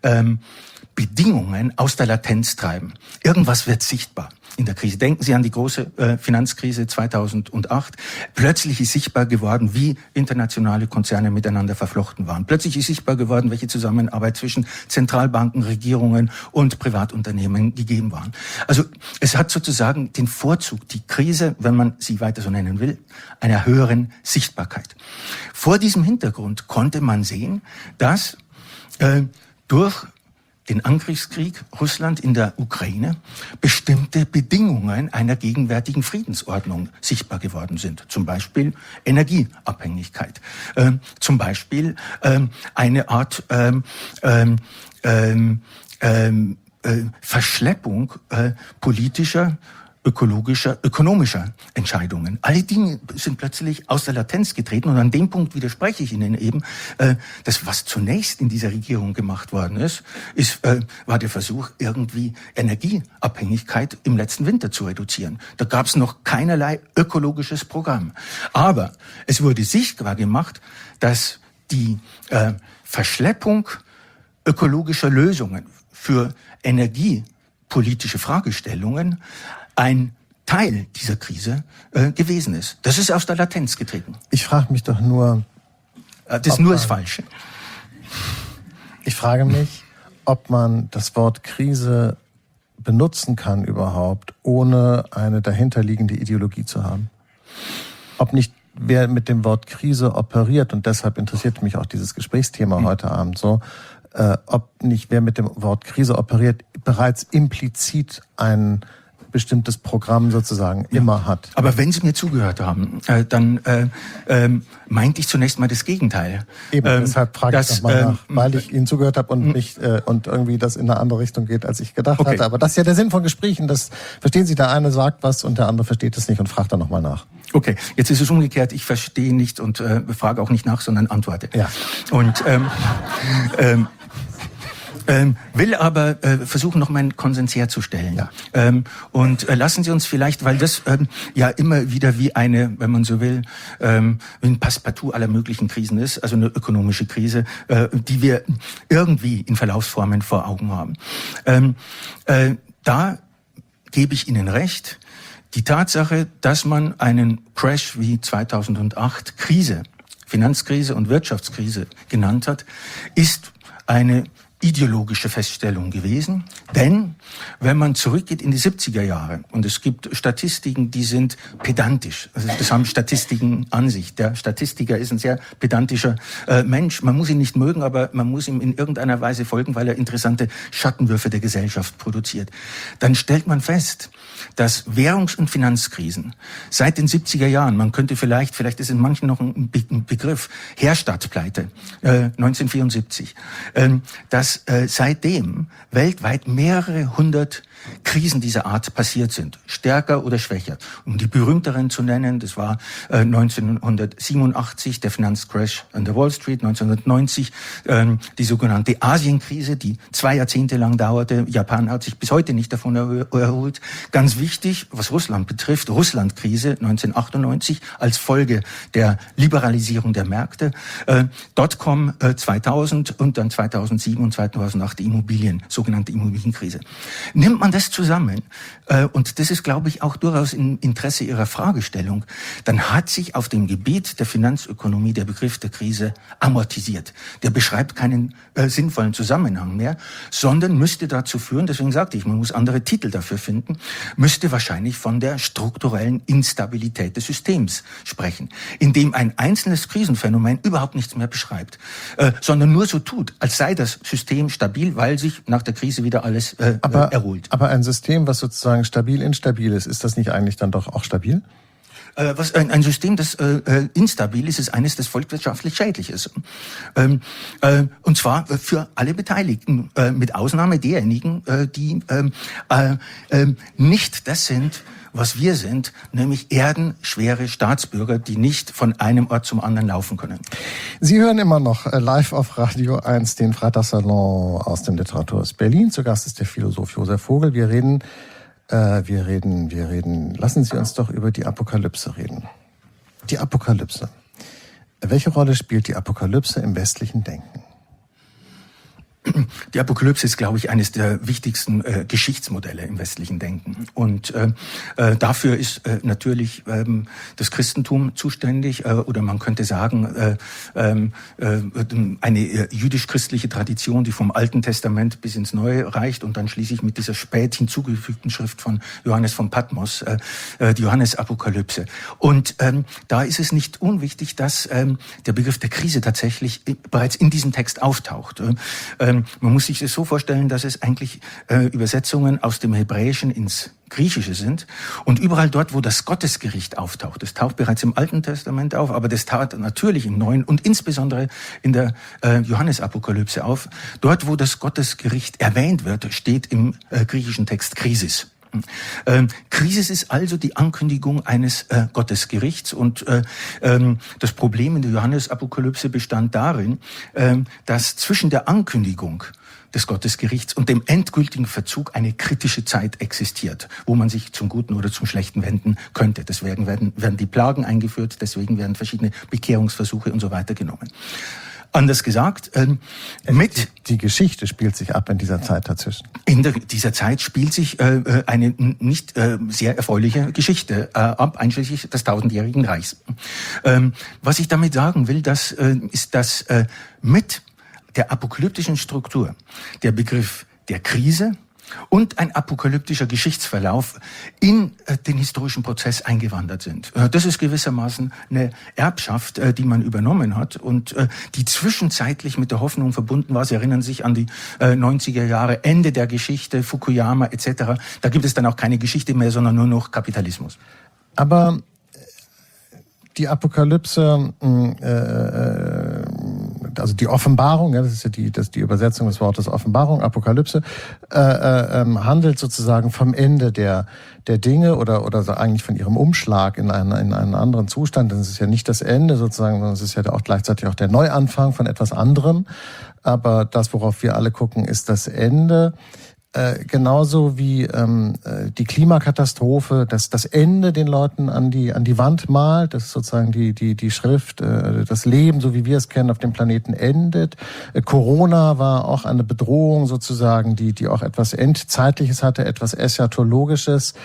Bedingungen aus der Latenz treiben. Irgendwas wird sichtbar in der Krise. Denken Sie an die große Finanzkrise 2008. Plötzlich ist sichtbar geworden, wie internationale Konzerne miteinander verflochten waren. Plötzlich ist sichtbar geworden, welche Zusammenarbeit zwischen Zentralbanken, Regierungen und Privatunternehmen gegeben waren. Also es hat sozusagen den Vorzug, die Krise, wenn man sie weiter so nennen will, einer höheren Sichtbarkeit. Vor diesem Hintergrund konnte man sehen, dass durch den Angriffskrieg Russland in der Ukraine bestimmte Bedingungen einer gegenwärtigen Friedensordnung sichtbar geworden sind. Zum Beispiel Energieabhängigkeit, zum Beispiel eine Art Verschleppung politischer, ökologischer, ökonomischer Entscheidungen. Alle Dinge sind plötzlich aus der Latenz getreten und an dem Punkt widerspreche ich Ihnen eben, dass was zunächst in dieser Regierung gemacht worden ist, war der Versuch, irgendwie Energieabhängigkeit im letzten Winter zu reduzieren. Da gab es noch keinerlei ökologisches Programm. Aber es wurde sichtbar gemacht, dass die Verschleppung ökologischer Lösungen für energiepolitische Fragestellungen ein Teil dieser Krise gewesen ist. Das ist aus der Latenz getreten. Ich frage mich doch nur... Das nur ist falsch. Ich frage mich, ob man das Wort Krise benutzen kann überhaupt, ohne eine dahinterliegende Ideologie zu haben. Ob nicht wer mit dem Wort Krise operiert, und deshalb interessiert mich auch dieses Gesprächsthema heute Abend so, ob nicht wer mit dem Wort Krise operiert, bereits implizit ein bestimmtes Programm sozusagen immer hat. Aber wenn Sie mir zugehört haben, dann meinte ich zunächst mal das Gegenteil. Eben, deshalb frage ich nochmal nach, weil ich Ihnen zugehört habe und nicht und irgendwie das in eine andere Richtung geht, als ich gedacht hatte. Aber das ist ja der Sinn von Gesprächen. Das verstehen Sie, der eine sagt was und der andere versteht es nicht und fragt dann nochmal nach. Okay, jetzt ist es umgekehrt. Ich verstehe nicht und frage auch nicht nach, sondern antworte. Ja. Und will aber versuchen, noch meinen Konsens herzustellen. Ja. Und lassen Sie uns vielleicht, weil das ja immer wieder wie eine, wenn man so will, wie ein Passepartout aller möglichen Krisen ist, also eine ökonomische Krise, die wir irgendwie in Verlaufsformen vor Augen haben. Da gebe ich Ihnen recht. Die Tatsache, dass man einen Crash wie 2008 Krise, Finanzkrise und Wirtschaftskrise genannt hat, ist eine ideologische Feststellung gewesen, denn wenn man zurückgeht in die 70er Jahre, und es gibt Statistiken, die sind pedantisch, also das haben Statistiken an sich. Der Statistiker ist ein sehr pedantischer Mensch, man muss ihn nicht mögen, aber man muss ihm in irgendeiner Weise folgen, weil er interessante Schattenwürfe der Gesellschaft produziert. Dann stellt man fest, dass Währungs- und Finanzkrisen seit den 70er Jahren, man könnte vielleicht ist in manchen noch ein Begriff, Herstadtpleite 1974, dass seitdem weltweit mehrere hundert Krisen dieser Art passiert sind, stärker oder schwächer. Um die berühmteren zu nennen, das war 1987 der Finanzcrash an der Wall Street, 1990 die sogenannte Asienkrise, die 2 Jahrzehnte lang dauerte. Japan hat sich bis heute nicht davon erholt. Ganz wichtig, was Russland betrifft, Russlandkrise 1998 als Folge der Liberalisierung der Märkte, Dotcom 2000 und dann 2007 und 2008 die sogenannte Immobilienkrise. Nimmt man das zusammen, und das ist, glaube ich, auch durchaus im Interesse Ihrer Fragestellung, dann hat sich auf dem Gebiet der Finanzökonomie der Begriff der Krise amortisiert. Der beschreibt keinen sinnvollen Zusammenhang mehr, sondern müsste dazu führen, deswegen sagte ich, man muss andere Titel dafür finden, müsste wahrscheinlich von der strukturellen Instabilität des Systems sprechen, indem ein einzelnes Krisenphänomen überhaupt nichts mehr beschreibt, sondern nur so tut, als sei das System stabil, weil sich nach der Krise wieder alles erholt. Aber ein System, was sozusagen stabil instabil ist das nicht eigentlich dann doch auch stabil? Was ein System, das instabil ist, ist eines, das volkswirtschaftlich schädlich ist. Und zwar für alle Beteiligten, mit Ausnahme derjenigen, die nicht das sind, was wir sind, nämlich erdenschwere Staatsbürger, die nicht von einem Ort zum anderen laufen können. Sie hören immer noch live auf Radio 1 den Freitagssalon aus dem Literaturhaus Berlin. Zu Gast ist der Philosoph Josef Vogel. Wir reden. Lassen Sie uns doch über die Apokalypse reden. Die Apokalypse. Welche Rolle spielt die Apokalypse im westlichen Denken? Die Apokalypse ist, glaube ich, eines der wichtigsten Geschichtsmodelle im westlichen Denken. Und dafür ist natürlich das Christentum zuständig, oder man könnte sagen, eine jüdisch-christliche Tradition, die vom Alten Testament bis ins Neue reicht und dann schließlich mit dieser spät hinzugefügten Schrift von Johannes von Patmos, die Johannes-Apokalypse. Und da ist es nicht unwichtig, dass der Begriff der Krise tatsächlich bereits in diesem Text auftaucht. man muss sich das so vorstellen, dass es eigentlich Übersetzungen aus dem Hebräischen ins Griechische sind. Und überall dort, wo das Gottesgericht auftaucht, das taucht bereits im Alten Testament auf, aber das taucht natürlich im Neuen und insbesondere in der Johannesapokalypse auf. Dort, wo das Gottesgericht erwähnt wird, steht im griechischen Text Krisis. Krisis ist also die Ankündigung eines Gottesgerichts und das Problem in der Johannesapokalypse bestand darin, dass zwischen der Ankündigung des Gottesgerichts und dem endgültigen Verzug eine kritische Zeit existiert, wo man sich zum Guten oder zum Schlechten wenden könnte. Deswegen werden die Plagen eingeführt, deswegen werden verschiedene Bekehrungsversuche und so weiter genommen. Anders gesagt, die Geschichte spielt sich ab in dieser Zeit dazwischen. In dieser Zeit spielt sich eine nicht sehr erfreuliche Geschichte ab, einschließlich des 1000-jährigen Reichs. Was ich damit sagen will, ist, dass mit der apokalyptischen Struktur der Begriff der Krise und ein apokalyptischer Geschichtsverlauf in den historischen Prozess eingewandert sind. Das ist gewissermaßen eine Erbschaft, die man übernommen hat und die zwischenzeitlich mit der Hoffnung verbunden war. Sie erinnern sich an die 90er Jahre, Ende der Geschichte, Fukuyama etc. Da gibt es dann auch keine Geschichte mehr, sondern nur noch Kapitalismus. Aber die Apokalypse, also die Offenbarung, ja, das ist ja die Übersetzung des Wortes Offenbarung, Apokalypse, handelt sozusagen vom Ende der Dinge oder so eigentlich von ihrem Umschlag in einen anderen Zustand. Denn es ist ja nicht das Ende sozusagen, sondern es ist ja auch gleichzeitig auch der Neuanfang von etwas anderem. Aber das, worauf wir alle gucken, ist das Ende. Genauso wie die Klimakatastrophe, das Ende den Leuten an die Wand malt, das ist sozusagen die Schrift, das Leben, so wie wir es kennen, auf dem Planeten endet. Corona war auch eine Bedrohung sozusagen, die auch etwas Endzeitliches hatte, etwas Eschatologisches.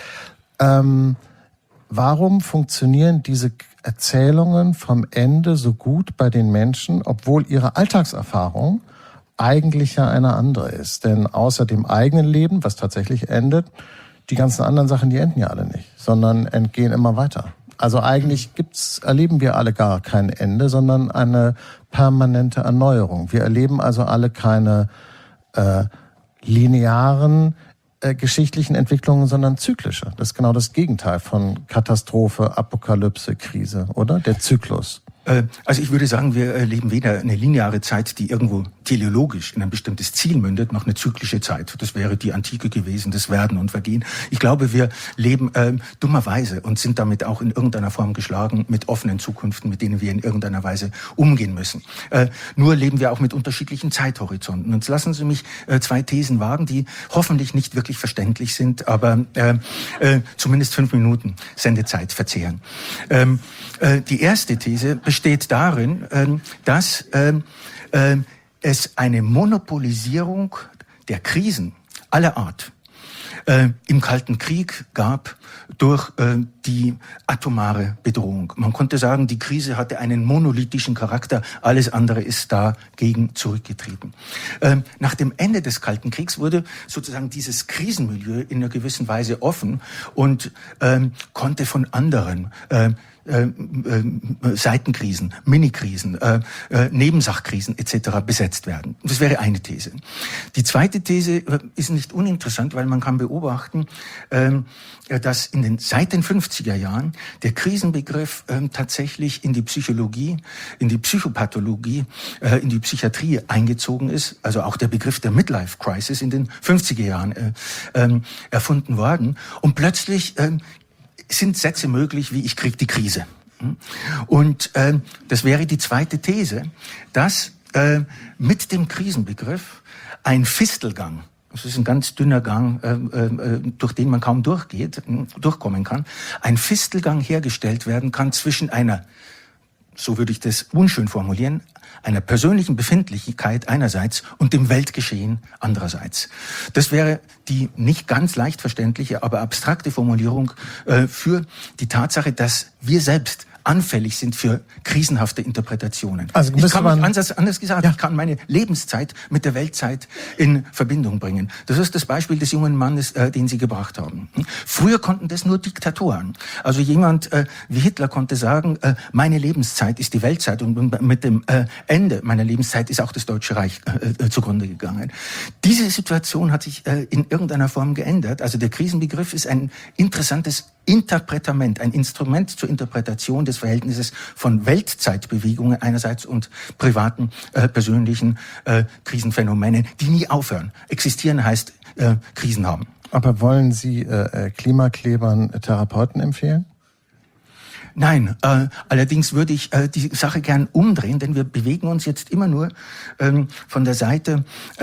Warum funktionieren diese Erzählungen vom Ende so gut bei den Menschen, obwohl ihre Alltagserfahrung eigentlich ja eine andere ist? Denn außer dem eigenen Leben, was tatsächlich endet, die ganzen anderen Sachen, die enden ja alle nicht, sondern entgehen immer weiter. Also eigentlich erleben wir alle gar kein Ende, sondern eine permanente Erneuerung. Wir erleben also alle keine linearen geschichtlichen Entwicklungen, sondern zyklische. Das ist genau das Gegenteil von Katastrophe, Apokalypse, Krise, oder? Der Zyklus. Also ich würde sagen, wir erleben weder eine lineare Zeit, die irgendwo teleologisch in ein bestimmtes Ziel mündet, noch eine zyklische Zeit. Das wäre die Antike gewesen, das Werden und Vergehen. Ich glaube, wir leben dummerweise und sind damit auch in irgendeiner Form geschlagen mit offenen Zukünften, mit denen wir in irgendeiner Weise umgehen müssen. Nur leben wir auch mit unterschiedlichen Zeithorizonten. Und lassen Sie mich zwei Thesen wagen, die hoffentlich nicht wirklich verständlich sind, aber zumindest 5 Minuten Sendezeit verzehren. Die erste These besteht darin, dass es eine Monopolisierung der Krisen aller Art im Kalten Krieg gab durch die atomare Bedrohung. Man konnte sagen, die Krise hatte einen monolithischen Charakter, alles andere ist dagegen zurückgetreten. Nach dem Ende des Kalten Kriegs wurde sozusagen dieses Krisenmilieu in einer gewissen Weise offen und konnte von anderen Seitenkrisen, Minikrisen, Nebensachkrisen etc. besetzt werden. Das wäre eine These. Die zweite These ist nicht uninteressant, weil man kann beobachten, dass seit den 50er Jahren der Krisenbegriff tatsächlich in die Psychologie, in die Psychopathologie, in die Psychiatrie eingezogen ist. Also auch der Begriff der Midlife Crisis in den 50er Jahren erfunden worden. Und plötzlich sind Sätze möglich wie: Ich krieg die Krise. Und das wäre die zweite These, dass mit dem Krisenbegriff ein Fistelgang, das ist ein ganz dünner Gang, durch den man kaum durchkommen kann, ein Fistelgang hergestellt werden kann zwischen einer, so würde ich das unschön formulieren, einer persönlichen Befindlichkeit einerseits und dem Weltgeschehen andererseits. Das wäre die nicht ganz leicht verständliche, aber abstrakte Formulierung für die Tatsache, dass wir selbst anfällig sind für krisenhafte Interpretationen. Also ich kann anders gesagt, ich kann meine Lebenszeit mit der Weltzeit in Verbindung bringen. Das ist das Beispiel des jungen Mannes, den Sie gebracht haben. Früher konnten das nur Diktatoren. Also jemand wie Hitler konnte sagen, meine Lebenszeit ist die Weltzeit und mit dem Ende meiner Lebenszeit ist auch das Deutsche Reich zugrunde gegangen. Diese Situation hat sich in irgendeiner Form geändert. Also der Krisenbegriff ist ein interessantes Interpretament, ein Instrument zur Interpretation des Verhältnisses von Weltzeitbewegungen einerseits und privaten, persönlichen Krisenphänomenen, die nie aufhören. Existieren heißt Krisen haben. Aber wollen Sie Klimaklebern Therapeuten empfehlen? Nein, allerdings würde ich die Sache gern umdrehen, denn wir bewegen uns jetzt immer nur von der Seite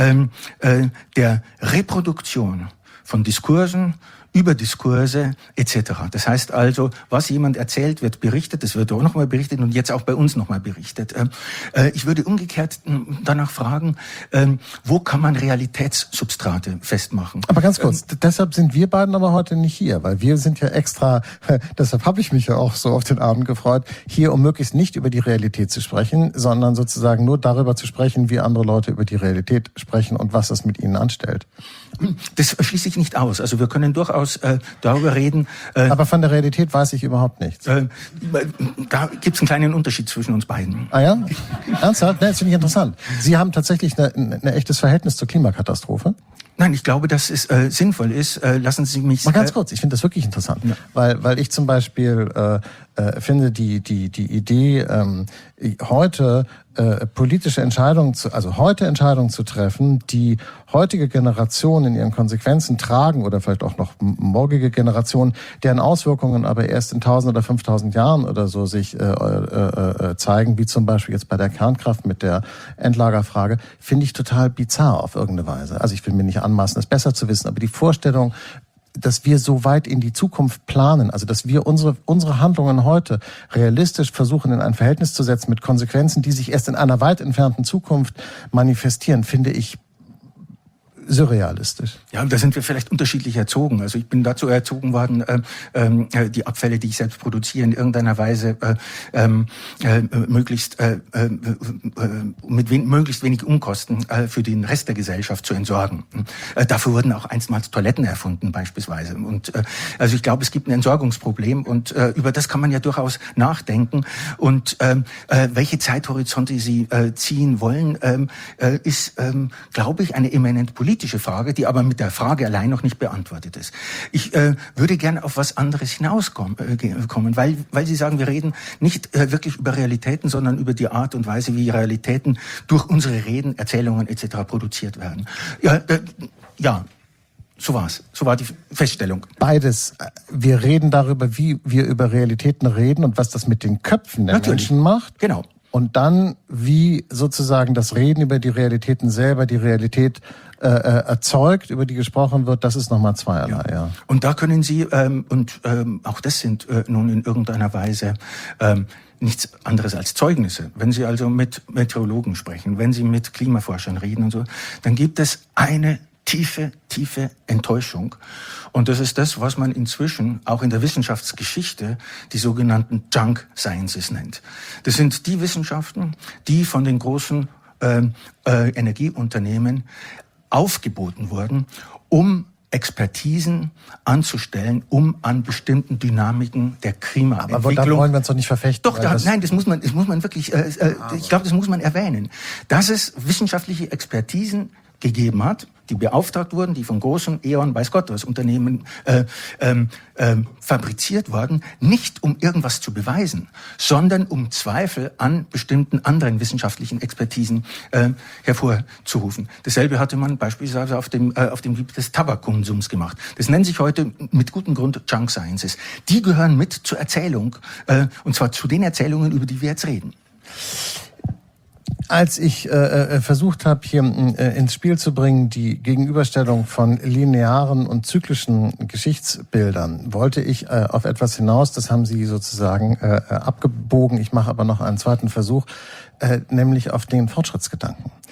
der Reproduktion von Diskursen, über Diskurse etc. Das heißt also, was jemand erzählt, wird berichtet, das wird auch nochmal berichtet und jetzt auch bei uns nochmal berichtet. Ich würde umgekehrt danach fragen, wo kann man Realitätssubstrate festmachen? Aber ganz kurz, deshalb sind wir beiden aber heute nicht hier, weil wir sind ja extra, deshalb habe ich mich ja auch so auf den Abend gefreut, hier, um möglichst nicht über die Realität zu sprechen, sondern sozusagen nur darüber zu sprechen, wie andere Leute über die Realität sprechen und was das mit ihnen anstellt. Das schließe ich nicht aus. Also wir können durchaus darüber reden. Aber von der Realität weiß ich überhaupt nichts. Da gibt es einen kleinen Unterschied zwischen uns beiden. Ah ja? Ernsthaft? Das finde ich interessant. Sie haben tatsächlich ein echtes Verhältnis zur Klimakatastrophe? Nein, ich glaube, dass es sinnvoll ist. Lassen Sie mich... Mal ganz kurz, ich finde das wirklich interessant. Ja. Weil ich zum Beispiel finde die Idee, heute politische Entscheidungen Entscheidungen zu treffen, die heutige Generationen in ihren Konsequenzen tragen oder vielleicht auch noch morgige Generationen, deren Auswirkungen aber erst in 1000 oder 5000 Jahren oder so sich zeigen, wie zum Beispiel jetzt bei der Kernkraft mit der Endlagerfrage, finde ich total bizarr auf irgendeine Weise. Also ich will mir nicht anmaßen, es besser zu wissen, aber die Vorstellung, dass wir so weit in die Zukunft planen, also dass wir unsere Handlungen heute realistisch versuchen in ein Verhältnis zu setzen mit Konsequenzen, die sich erst in einer weit entfernten Zukunft manifestieren, finde ich surrealistisch. Ja, da sind wir vielleicht unterschiedlich erzogen. Also ich bin dazu erzogen worden, die Abfälle, die ich selbst produziere, in irgendeiner Weise möglichst mit möglichst wenig Unkosten für den Rest der Gesellschaft zu entsorgen. Dafür wurden auch einstmals Toiletten erfunden beispielsweise. Und also ich glaube, es gibt ein Entsorgungsproblem und über das kann man ja durchaus nachdenken. Und welche Zeithorizonte Sie ziehen wollen, ist, glaube ich, eine eminent politische Frage, die aber mit der Frage allein noch nicht beantwortet ist. Ich würde gerne auf was anderes hinauskommen, weil Sie sagen, wir reden nicht wirklich über Realitäten, sondern über die Art und Weise, wie Realitäten durch unsere Reden, Erzählungen etc. produziert werden. Ja, so war's. So war die Feststellung. Beides. Wir reden darüber, wie wir über Realitäten reden und was das mit den Köpfen der Menschen macht. Genau. Und dann, wie sozusagen das Reden über die Realitäten selber die Realität erzeugt, über die gesprochen wird, das ist nochmal zweierlei. Ja. Und da können Sie, auch das sind nun in irgendeiner Weise nichts anderes als Zeugnisse. Wenn Sie also mit Meteorologen sprechen, wenn Sie mit Klimaforschern reden und so, dann gibt es eine tiefe Enttäuschung. Und das ist das, was man inzwischen auch in der Wissenschaftsgeschichte die sogenannten Junk Sciences nennt. Das sind die Wissenschaften, die von den großen Energieunternehmen aufgeboten wurden, um Expertisen anzustellen, um an bestimmten Dynamiken der Klimaentwicklung... Aber da wollen wir uns doch nicht verfechten. Doch, nein, das muss man wirklich, ich glaube, das muss man erwähnen, dass es wissenschaftliche Expertisen gegeben hat, die beauftragt wurden, die von großen E.ON, weiß Gott was, Unternehmen fabriziert wurden, nicht um irgendwas zu beweisen, sondern um Zweifel an bestimmten anderen wissenschaftlichen Expertisen hervorzurufen. Dasselbe hatte man beispielsweise auf dem Gebiet des Tabakkonsums gemacht. Das nennt sich heute mit gutem Grund Junk Sciences. Die gehören mit zur Erzählung, und zwar zu den Erzählungen, über die wir jetzt reden. Als ich versucht habe, hier ins Spiel zu bringen, die Gegenüberstellung von linearen und zyklischen Geschichtsbildern, wollte ich auf etwas hinaus, das haben Sie sozusagen abgebogen, ich mache aber noch einen zweiten Versuch, nämlich auf den Fortschrittsgedanken.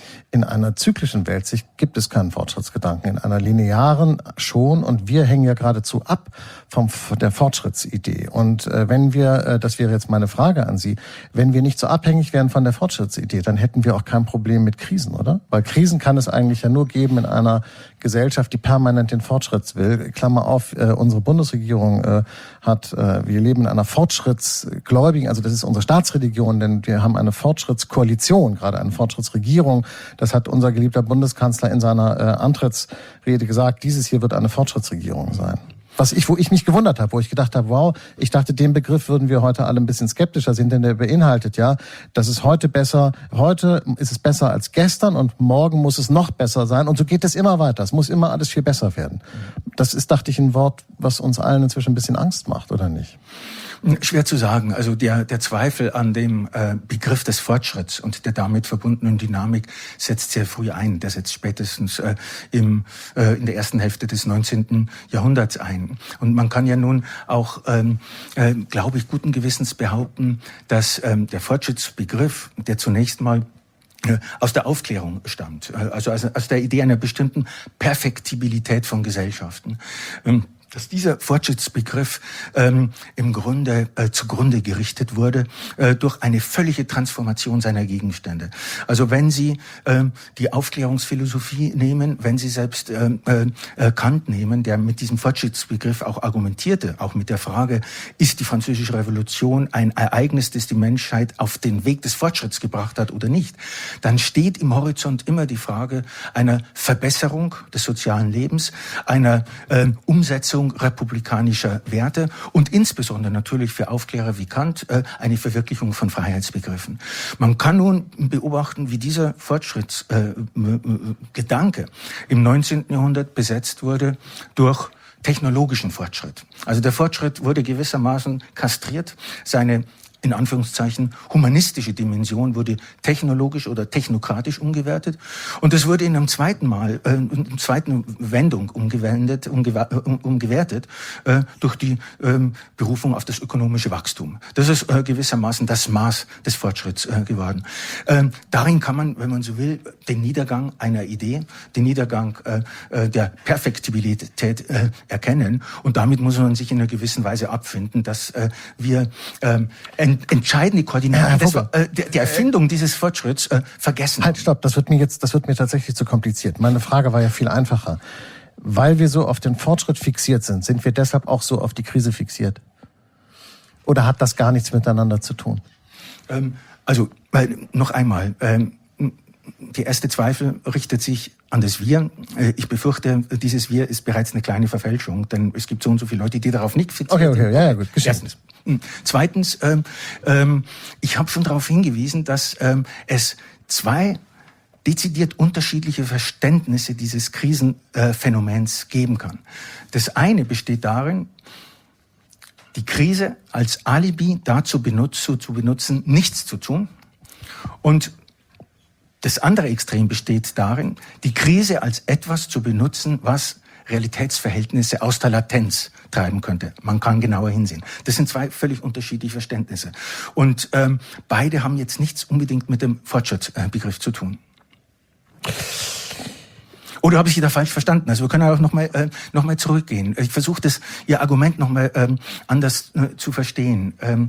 In einer zyklischen Weltsicht gibt es keinen Fortschrittsgedanken, in einer linearen schon, und wir hängen ja geradezu ab von der Fortschrittsidee. Und wenn wir, das wäre jetzt meine Frage an Sie, wenn wir nicht so abhängig wären von der Fortschrittsidee, dann hätten wir auch kein Problem mit Krisen, oder? Weil Krisen kann es eigentlich ja nur geben in einer Gesellschaft, die permanent den Fortschritt will. Klammer auf, unsere Bundesregierung wir leben in einer fortschrittsgläubigen, also das ist unsere Staatsreligion, denn wir haben eine Fortschrittskoalition, gerade eine Fortschrittsregierung. Das hat unser geliebter Bundeskanzler in seiner Antrittsrede gesagt, dieses hier wird eine Fortschrittsregierung sein. Wo ich mich gewundert habe, wo ich gedacht habe, wow, ich dachte, den Begriff würden wir heute alle ein bisschen skeptischer sehen, denn der beinhaltet ja, dass es heute ist es besser als gestern und morgen muss es noch besser sein und so geht es immer weiter. Es muss immer alles viel besser werden. Das ist, dachte ich, ein Wort, was uns allen inzwischen ein bisschen Angst macht, oder nicht? Schwer zu sagen. Also der Zweifel an dem Begriff des Fortschritts und der damit verbundenen Dynamik setzt sehr früh ein. Der setzt spätestens in der ersten Hälfte des 19. Jahrhunderts ein. Und man kann ja nun auch, glaube ich, guten Gewissens behaupten, dass der Fortschrittsbegriff, der zunächst mal aus der Aufklärung stammt, also aus der Idee einer bestimmten Perfektibilität von Gesellschaften, dass dieser Fortschrittsbegriff im Grunde zugrunde gerichtet wurde durch eine völlige Transformation seiner Gegenstände. Also wenn Sie die Aufklärungsphilosophie nehmen, wenn Sie selbst Kant nehmen, der mit diesem Fortschrittsbegriff auch argumentierte, auch mit der Frage, ist die Französische Revolution ein Ereignis, das die Menschheit auf den Weg des Fortschritts gebracht hat oder nicht, dann steht im Horizont immer die Frage einer Verbesserung des sozialen Lebens, einer Umsetzung republikanischer Werte und insbesondere natürlich für Aufklärer wie Kant eine Verwirklichung von Freiheitsbegriffen. Man kann nun beobachten, wie dieser Fortschrittsgedanke im 19. Jahrhundert besetzt wurde durch technologischen Fortschritt. Also der Fortschritt wurde gewissermaßen kastriert, seine in Anführungszeichen humanistische Dimension wurde technologisch oder technokratisch umgewertet und es wurde in einer zweiten Wendung umgewertet durch die Berufung auf das ökonomische Wachstum. Das ist gewissermaßen das Maß des Fortschritts geworden. Darin kann man, wenn man so will, den Niedergang einer Idee, den Niedergang der Perfektibilität erkennen und damit muss man sich in einer gewissen Weise abfinden, dass wir entscheidende Koordinaten der Erfindung dieses Fortschritts vergessen. Halt, stopp, das wird mir tatsächlich zu kompliziert. Meine Frage war ja viel einfacher. Weil wir so auf den Fortschritt fixiert sind wir deshalb auch so auf die Krise fixiert? Oder hat das gar nichts miteinander zu tun? Noch einmal, der erste Zweifel richtet sich an das Wir. Ich befürchte, dieses Wir ist bereits eine kleine Verfälschung, denn es gibt so und so viele Leute, die darauf nicht fixiert sind. Okay, ja, gut, Erstens. Zweitens, ich habe schon darauf hingewiesen, dass es zwei dezidiert unterschiedliche Verständnisse dieses Krisenphänomens geben kann. Das eine besteht darin, die Krise als Alibi dazu zu benutzen, nichts zu tun. Und das andere Extrem besteht darin, die Krise als etwas zu benutzen, was Realitätsverhältnisse aus der Latenz treiben könnte. Man kann genauer hinsehen. Das sind zwei völlig unterschiedliche Verständnisse. Und beide haben jetzt nichts unbedingt mit dem Fortschrittsbegriff zu tun. Oder habe ich Sie da falsch verstanden? Also wir können auch noch mal zurückgehen. Ich versuche Ihr Argument noch mal anders zu verstehen.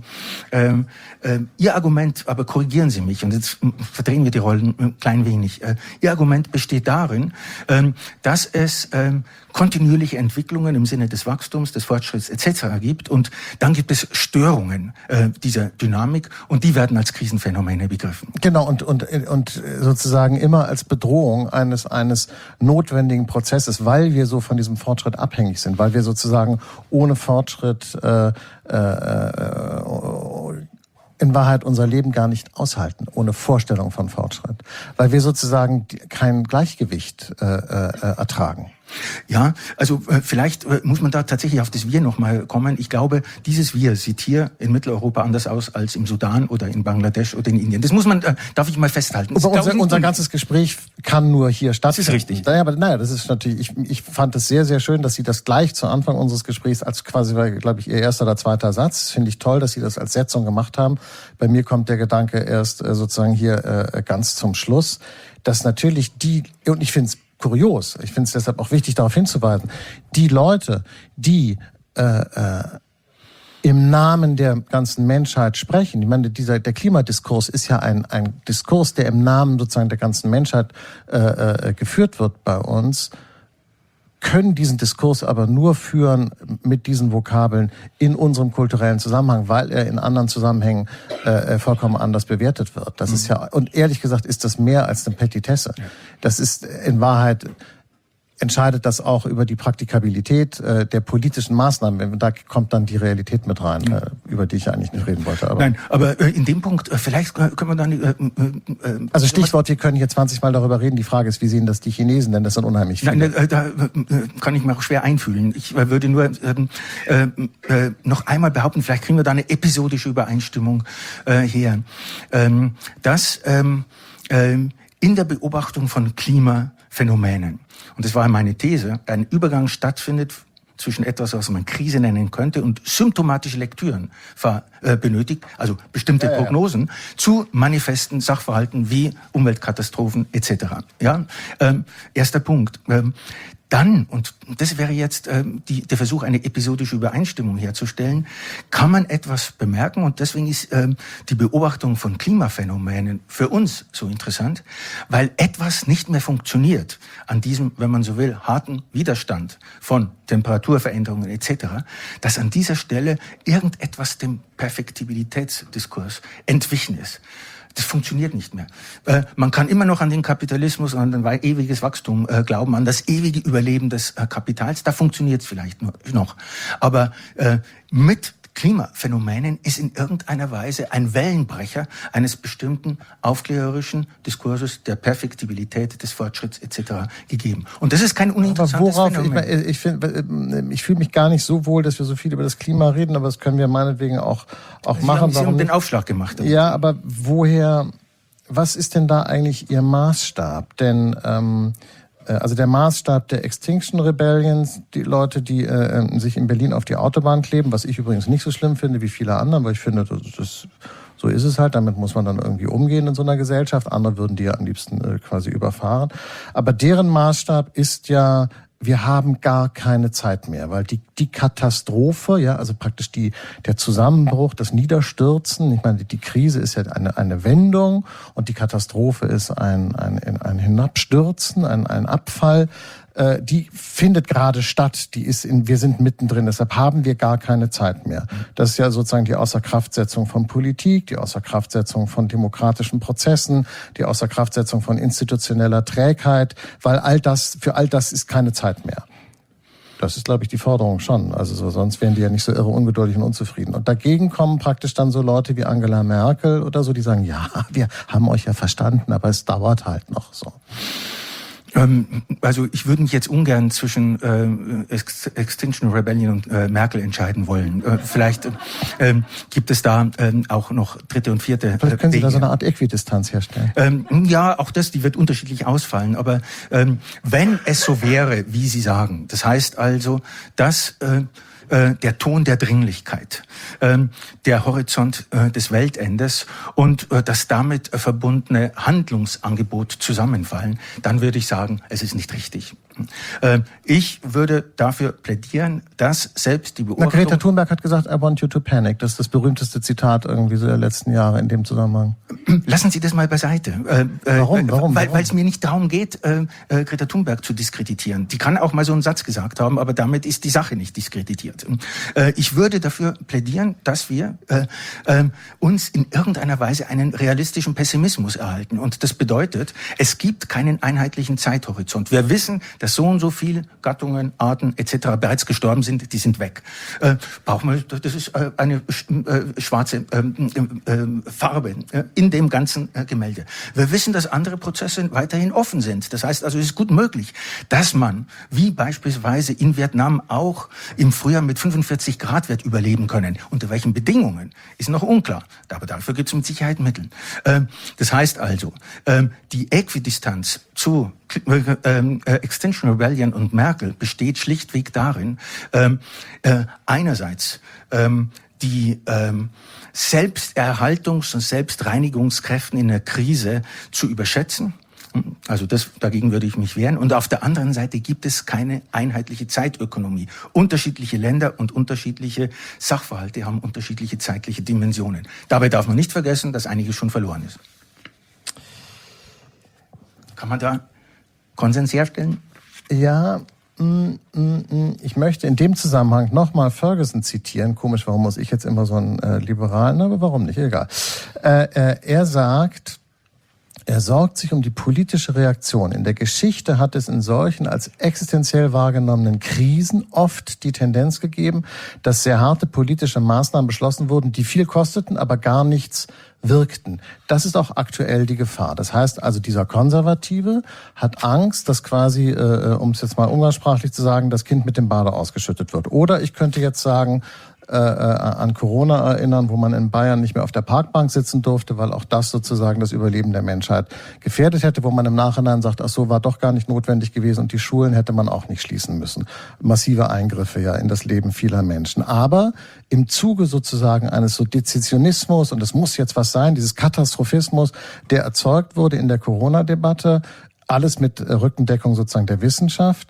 Ihr Argument, aber korrigieren Sie mich, und jetzt verdrehen wir die Rollen ein klein wenig. Ihr Argument besteht darin, dass es kontinuierliche Entwicklungen im Sinne des Wachstums, des Fortschritts etc. gibt und dann gibt es Störungen dieser Dynamik und die werden als Krisenphänomene begriffen. Genau, und sozusagen immer als Bedrohung eines notwendigen Prozesses, weil wir so von diesem Fortschritt abhängig sind, weil wir sozusagen ohne Fortschritt in Wahrheit unser Leben gar nicht aushalten, ohne Vorstellung von Fortschritt, weil wir sozusagen kein Gleichgewicht ertragen. Ja, also vielleicht muss man da tatsächlich auf das Wir nochmal kommen. Ich glaube, dieses Wir sieht hier in Mitteleuropa anders aus als im Sudan oder in Bangladesch oder in Indien. Das muss man, darf ich mal festhalten. Unser ganzes Gespräch kann nur hier stattfinden. Das ist richtig. Naja, das ist natürlich, ich fand es sehr, sehr schön, dass Sie das gleich zu Anfang unseres Gesprächs als quasi, glaube ich, Ihr erster oder zweiter Satz, finde ich toll, dass Sie das als Setzung gemacht haben. Bei mir kommt der Gedanke erst sozusagen hier ganz zum Schluss. dass natürlich und ich finde es kurios, ich finde es deshalb auch wichtig, darauf hinzuweisen, die Leute, die im Namen der ganzen Menschheit sprechen. Ich meine, der Klimadiskurs ist ja ein Diskurs, der im Namen sozusagen der ganzen Menschheit geführt wird bei uns, können diesen Diskurs aber nur führen mit diesen Vokabeln in unserem kulturellen Zusammenhang, weil er in anderen Zusammenhängen vollkommen anders bewertet wird. Das ist ja, und ehrlich gesagt ist das mehr als eine Petitesse. Das ist in Wahrheit, entscheidet das auch über die Praktikabilität der politischen Maßnahmen. Da kommt dann die Realität mit rein, über die ich eigentlich nicht reden wollte. Aber nein, aber in dem Punkt, vielleicht können wir dann... also Stichwort, wir können hier 20 Mal darüber reden. Die Frage ist, wie sehen das die Chinesen? Denn das sind unheimlich viele. Nein, da kann ich mir auch schwer einfühlen. Ich würde nur noch einmal behaupten, vielleicht kriegen wir da eine episodische Übereinstimmung her, dass in der Beobachtung von Klimaphänomenen, und das war meine These, ein Übergang stattfindet zwischen etwas, was man Krise nennen könnte, und symptomatische Lektüren benötigt, also bestimmte Prognosen, zu manifesten Sachverhalten wie Umweltkatastrophen etc. Ja, erster Punkt. Dann, und das wäre jetzt der Versuch, eine episodische Übereinstimmung herzustellen, kann man etwas bemerken, und deswegen ist die Beobachtung von Klimaphänomenen für uns so interessant, weil etwas nicht mehr funktioniert an diesem, wenn man so will, harten Widerstand von Temperaturveränderungen etc., dass an dieser Stelle irgendetwas dem Perfektibilitätsdiskurs entwichen ist. Das funktioniert nicht mehr. Man kann immer noch an den Kapitalismus und an ein ewiges Wachstum glauben, an das ewige Überleben des Kapitals. Da funktioniert es vielleicht noch. Aber mit Klimaphänomenen ist in irgendeiner Weise ein Wellenbrecher eines bestimmten aufklärerischen Diskurses der Perfektibilität des Fortschritts etc. gegeben. Und das ist kein uninteressantes Phänomen. Ich fühle mich gar nicht so wohl, dass wir so viel über das Klima reden, aber das können wir meinetwegen auch machen. Sie haben den Aufschlag gemacht. Ja, aber was ist denn da eigentlich Ihr Maßstab? Denn also der Maßstab der Extinction Rebellions, die Leute, die sich in Berlin auf die Autobahn kleben, was ich übrigens nicht so schlimm finde wie viele andere, weil ich finde, so ist es halt, damit muss man dann irgendwie umgehen in so einer Gesellschaft. Andere würden die ja am liebsten quasi überfahren. Aber deren Maßstab ist ja, wir haben gar keine Zeit mehr, weil die Katastrophe, ja, also praktisch der Zusammenbruch, das Niederstürzen, ich meine, die Krise ist ja eine Wendung und die Katastrophe ist ein Hinabstürzen, ein Abfall, die findet gerade statt, wir sind mittendrin, deshalb haben wir gar keine Zeit mehr. Das ist ja sozusagen die Außerkraftsetzung von Politik, die Außerkraftsetzung von demokratischen Prozessen, die Außerkraftsetzung von institutioneller Trägheit, weil für all das ist keine Zeit mehr. Das ist, glaube ich, die Forderung schon. Also sonst wären die ja nicht so irre ungeduldig und unzufrieden. Und dagegen kommen praktisch dann so Leute wie Angela Merkel oder so, die sagen, ja, wir haben euch ja verstanden, aber es dauert halt noch so. Also ich würde mich jetzt ungern zwischen Extinction Rebellion und Merkel entscheiden wollen. Vielleicht gibt es da auch noch dritte und vierte Vielleicht können Sie da so eine Art Äquidistanz herstellen. Ja, auch die wird unterschiedlich ausfallen. Aber wenn es so wäre, wie Sie sagen, das heißt also, dass der Ton der Dringlichkeit, der Horizont des Weltendes und das damit verbundene Handlungsangebot zusammenfallen, dann würde ich sagen, es ist nicht richtig. Ich würde dafür plädieren, dass selbst die Beobachtung... Greta Thunberg hat gesagt, I want you to panic. Das ist das berühmteste Zitat irgendwie so der letzten Jahre in dem Zusammenhang. Lassen Sie das mal beiseite. Warum? Weil es mir nicht darum geht, Greta Thunberg zu diskreditieren. Die kann auch mal so einen Satz gesagt haben, aber damit ist die Sache nicht diskreditiert. Ich würde dafür plädieren, dass wir uns in irgendeiner Weise einen realistischen Pessimismus erhalten. Und das bedeutet, es gibt keinen einheitlichen Zeithorizont. Wir wissen, dass so und so viele Gattungen, Arten etc. bereits gestorben sind, die sind weg. Das ist eine schwarze Farbe in dem ganzen Gemälde. Wir wissen, dass andere Prozesse weiterhin offen sind. Das heißt also, es ist gut möglich, dass man, wie beispielsweise in Vietnam, auch im Frühjahr mit 45 Grad wird überleben können. Unter welchen Bedingungen ist noch unklar. Aber dafür gibt es mit Sicherheit Mittel. Das heißt also, die Äquidistanz zu Extinction Rebellion und Merkel besteht schlichtweg darin, einerseits die Selbsterhaltungs- und Selbstreinigungskräften in der Krise zu überschätzen, Also dagegen würde ich mich wehren. Und auf der anderen Seite gibt es keine einheitliche Zeitökonomie. Unterschiedliche Länder und unterschiedliche Sachverhalte haben unterschiedliche zeitliche Dimensionen. Dabei darf man nicht vergessen, dass einiges schon verloren ist. Kann man da Konsens herstellen? Ja, ich möchte in dem Zusammenhang nochmal Ferguson zitieren. Komisch, warum muss ich jetzt immer so einen Liberalen, aber warum nicht? Egal. Er sagt, er sorgt sich um die politische Reaktion. In der Geschichte hat es in solchen als existenziell wahrgenommenen Krisen oft die Tendenz gegeben, dass sehr harte politische Maßnahmen beschlossen wurden, die viel kosteten, aber gar nichts wirkten. Das ist auch aktuell die Gefahr. Das heißt also, dieser Konservative hat Angst, dass quasi, um es jetzt mal umgangssprachlich zu sagen, das Kind mit dem Bade ausgeschüttet wird. Oder ich könnte jetzt sagen, an Corona erinnern, wo man in Bayern nicht mehr auf der Parkbank sitzen durfte, weil auch das sozusagen das Überleben der Menschheit gefährdet hätte, wo man im Nachhinein sagt, ach so, war doch gar nicht notwendig gewesen und die Schulen hätte man auch nicht schließen müssen. Massive Eingriffe ja in das Leben vieler Menschen. Aber im Zuge sozusagen eines so Dezisionismus, und es muss jetzt was sein, dieses Katastrophismus, der erzeugt wurde in der Corona-Debatte, alles mit Rückendeckung sozusagen der Wissenschaft,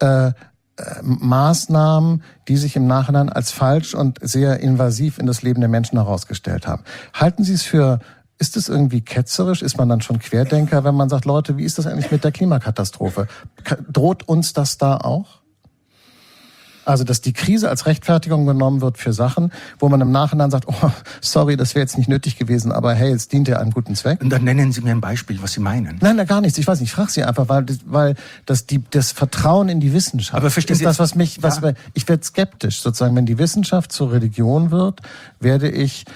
Maßnahmen, die sich im Nachhinein als falsch und sehr invasiv in das Leben der Menschen herausgestellt haben. Halten Sie es für, ist es irgendwie ketzerisch? Ist man dann schon Querdenker, wenn man sagt, Leute, wie ist das eigentlich mit der Klimakatastrophe? Droht uns das da auch? Also, dass die Krise als Rechtfertigung genommen wird für Sachen, wo man im Nachhinein sagt, oh, sorry, das wäre jetzt nicht nötig gewesen, aber hey, es dient ja einem guten Zweck. Und dann nennen Sie mir ein Beispiel, was Sie meinen. Nein, gar nichts. Ich weiß nicht. Ich frage Sie einfach, weil das Vertrauen in die Wissenschaft aber verstehen ist Sie das, was mich, ich werde skeptisch sozusagen, wenn die Wissenschaft zur Religion wird, werde ich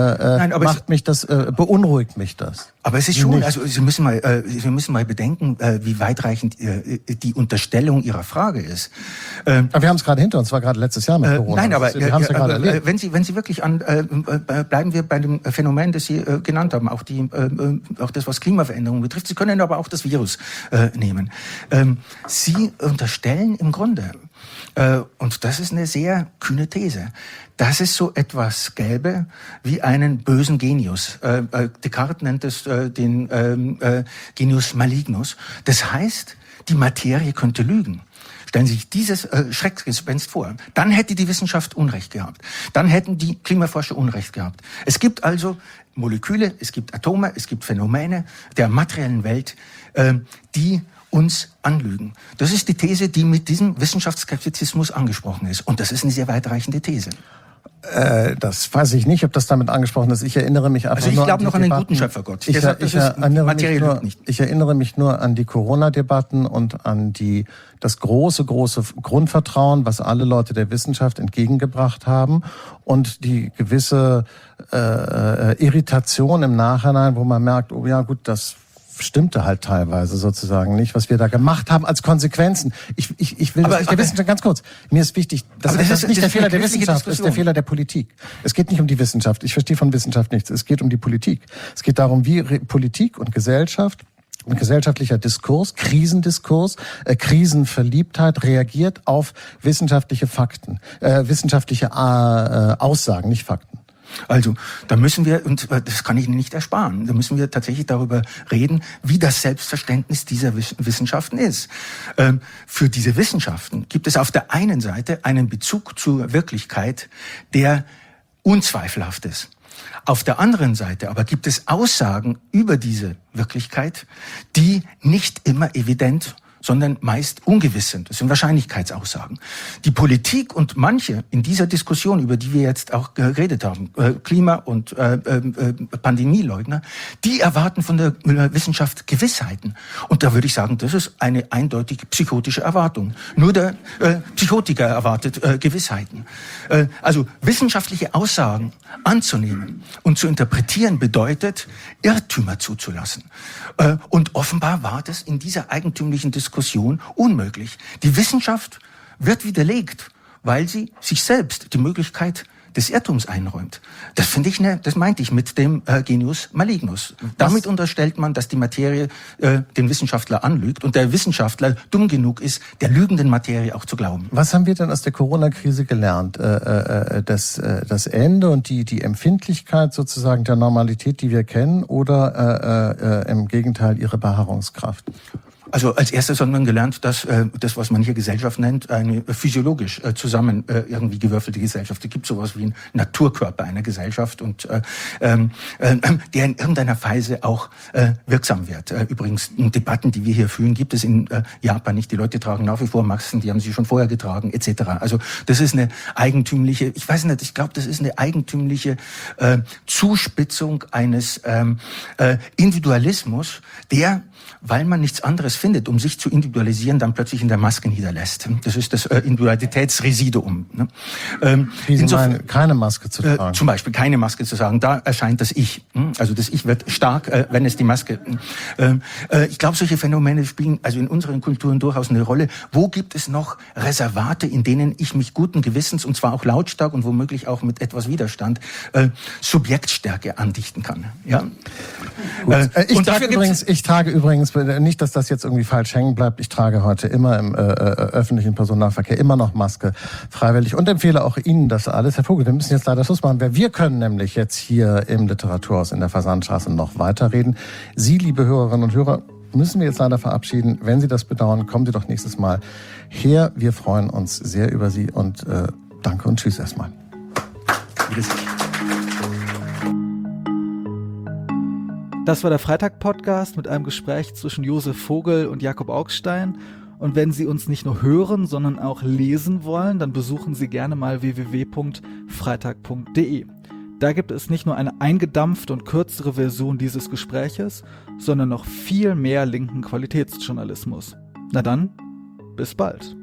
beunruhigt mich das. Aber es ist schon, nicht. Also Sie müssen mal bedenken, wie weitreichend die Unterstellung Ihrer Frage ist. Aber wir haben es gerade hinter uns, war gerade letztes Jahr mit Corona. Nein, aber wir haben es ja gerade erlebt. Wenn Sie wirklich bleiben wir bei dem Phänomen, das Sie genannt haben, auch das, was Klimaveränderung betrifft. Sie können aber auch das Virus nehmen. Sie unterstellen im Grunde, und das ist eine sehr kühne These, dass es so etwas gäbe wie einen bösen Genius. Descartes nennt es den Genius malignus. Das heißt, die Materie könnte lügen. Stellen Sie sich dieses Schreckgespenst vor. Dann hätte die Wissenschaft Unrecht gehabt. Dann hätten die Klimaforscher Unrecht gehabt. Es gibt also Moleküle, es gibt Atome, es gibt Phänomene der materiellen Welt, die uns anlügen. Das ist die These, die mit diesem Wissenschaftsskeptizismus angesprochen ist. Und das ist eine sehr weitreichende These. Das weiß ich nicht, ob das damit angesprochen ist. Ich erinnere mich einfach ich glaube noch an den guten Schöpfergott. Ich erinnere mich nur an die Corona-Debatten und an das große Grundvertrauen, was alle Leute der Wissenschaft entgegengebracht haben und die gewisse Irritation im Nachhinein, wo man merkt, oh ja gut, das stimmte halt teilweise sozusagen nicht, was wir da gemacht haben als Konsequenzen. Ich will das nicht der Wissenschaft, ganz kurz. Mir ist wichtig, das ist nicht der Fehler der Wissenschaft, das ist der Fehler der Politik. Es geht nicht um die Wissenschaft. Ich verstehe von Wissenschaft nichts. Es geht um die Politik. Es geht darum, wie Politik und Gesellschaft und gesellschaftlicher Diskurs, Krisendiskurs, Krisenverliebtheit reagiert auf wissenschaftliche Fakten, wissenschaftliche Aussagen, nicht Fakten. Also, da müssen wir, und das kann ich Ihnen nicht ersparen, da müssen wir tatsächlich darüber reden, wie das Selbstverständnis dieser Wissenschaften ist. Für diese Wissenschaften gibt es auf der einen Seite einen Bezug zur Wirklichkeit, der unzweifelhaft ist. Auf der anderen Seite aber gibt es Aussagen über diese Wirklichkeit, die nicht immer evident sondern meist ungewiss sind. Das sind Wahrscheinlichkeitsaussagen. Die Politik und manche in dieser Diskussion, über die wir jetzt auch geredet haben, Klima- und Pandemieleugner, die erwarten von der Wissenschaft Gewissheiten. Und da würde ich sagen, das ist eine eindeutig psychotische Erwartung. Nur der Psychotiker erwartet Gewissheiten. Also wissenschaftliche Aussagen anzunehmen und zu interpretieren bedeutet, Irrtümer zuzulassen. Und offenbar war das in dieser eigentümlichen Diskussion unmöglich. Die Wissenschaft wird widerlegt, weil sie sich selbst die Möglichkeit des Irrtums einräumt. Das finde ich, das meinte ich mit dem Genius Malignus. Damit unterstellt man, dass die Materie den Wissenschaftler anlügt und der Wissenschaftler dumm genug ist, der lügenden Materie auch zu glauben. Was haben wir denn aus der Corona-Krise gelernt? Das Ende und die Empfindlichkeit sozusagen der Normalität, die wir kennen, oder im Gegenteil ihre Beharrungskraft? Also als erstes hat man gelernt, dass das, was man hier Gesellschaft nennt, eine physiologisch zusammen irgendwie gewürfelte Gesellschaft. Es gibt sowas wie einen Naturkörper einer Gesellschaft und der in irgendeiner Weise auch wirksam wird. Übrigens, Debatten, die wir hier führen, gibt es in Japan nicht. Die Leute tragen nach wie vor Masken, die haben sie schon vorher getragen, etc. Also das ist eine eigentümliche, ich weiß nicht, ich glaube, das ist eine eigentümliche Zuspitzung eines Individualismus, der, weil man nichts anderes findet, um sich zu individualisieren, dann plötzlich in der Maske niederlässt. Das ist das Individualitätsresiduum. Insofern keine Maske zu tragen. Zum Beispiel keine Maske zu sagen, da erscheint das Ich. Also das Ich wird stark, wenn es die Maske... Ich glaube, solche Phänomene spielen also in unseren Kulturen durchaus eine Rolle. Wo gibt es noch Reservate, in denen ich mich guten Gewissens, und zwar auch lautstark und womöglich auch mit etwas Widerstand, Subjektstärke andichten kann? Ja? Ich trage übrigens, nicht, dass das jetzt irgendwie falsch hängen bleibt, ich trage heute immer im öffentlichen Personennahverkehr immer noch Maske freiwillig und empfehle auch Ihnen das alles. Herr Vogel, wir müssen jetzt leider Schluss machen. Wir können nämlich jetzt hier im Literaturhaus in der Fasanstraße noch weiterreden. Sie, liebe Hörerinnen und Hörer, müssen wir jetzt leider verabschieden. Wenn Sie das bedauern, kommen Sie doch nächstes Mal her. Wir freuen uns sehr über Sie und danke und tschüss erstmal. Das war der Freitag-Podcast mit einem Gespräch zwischen Josef Vogel und Jakob Augstein. Und wenn Sie uns nicht nur hören, sondern auch lesen wollen, dann besuchen Sie gerne mal www.freitag.de. Da gibt es nicht nur eine eingedampfte und kürzere Version dieses Gespräches, sondern noch viel mehr linken Qualitätsjournalismus. Na dann, bis bald.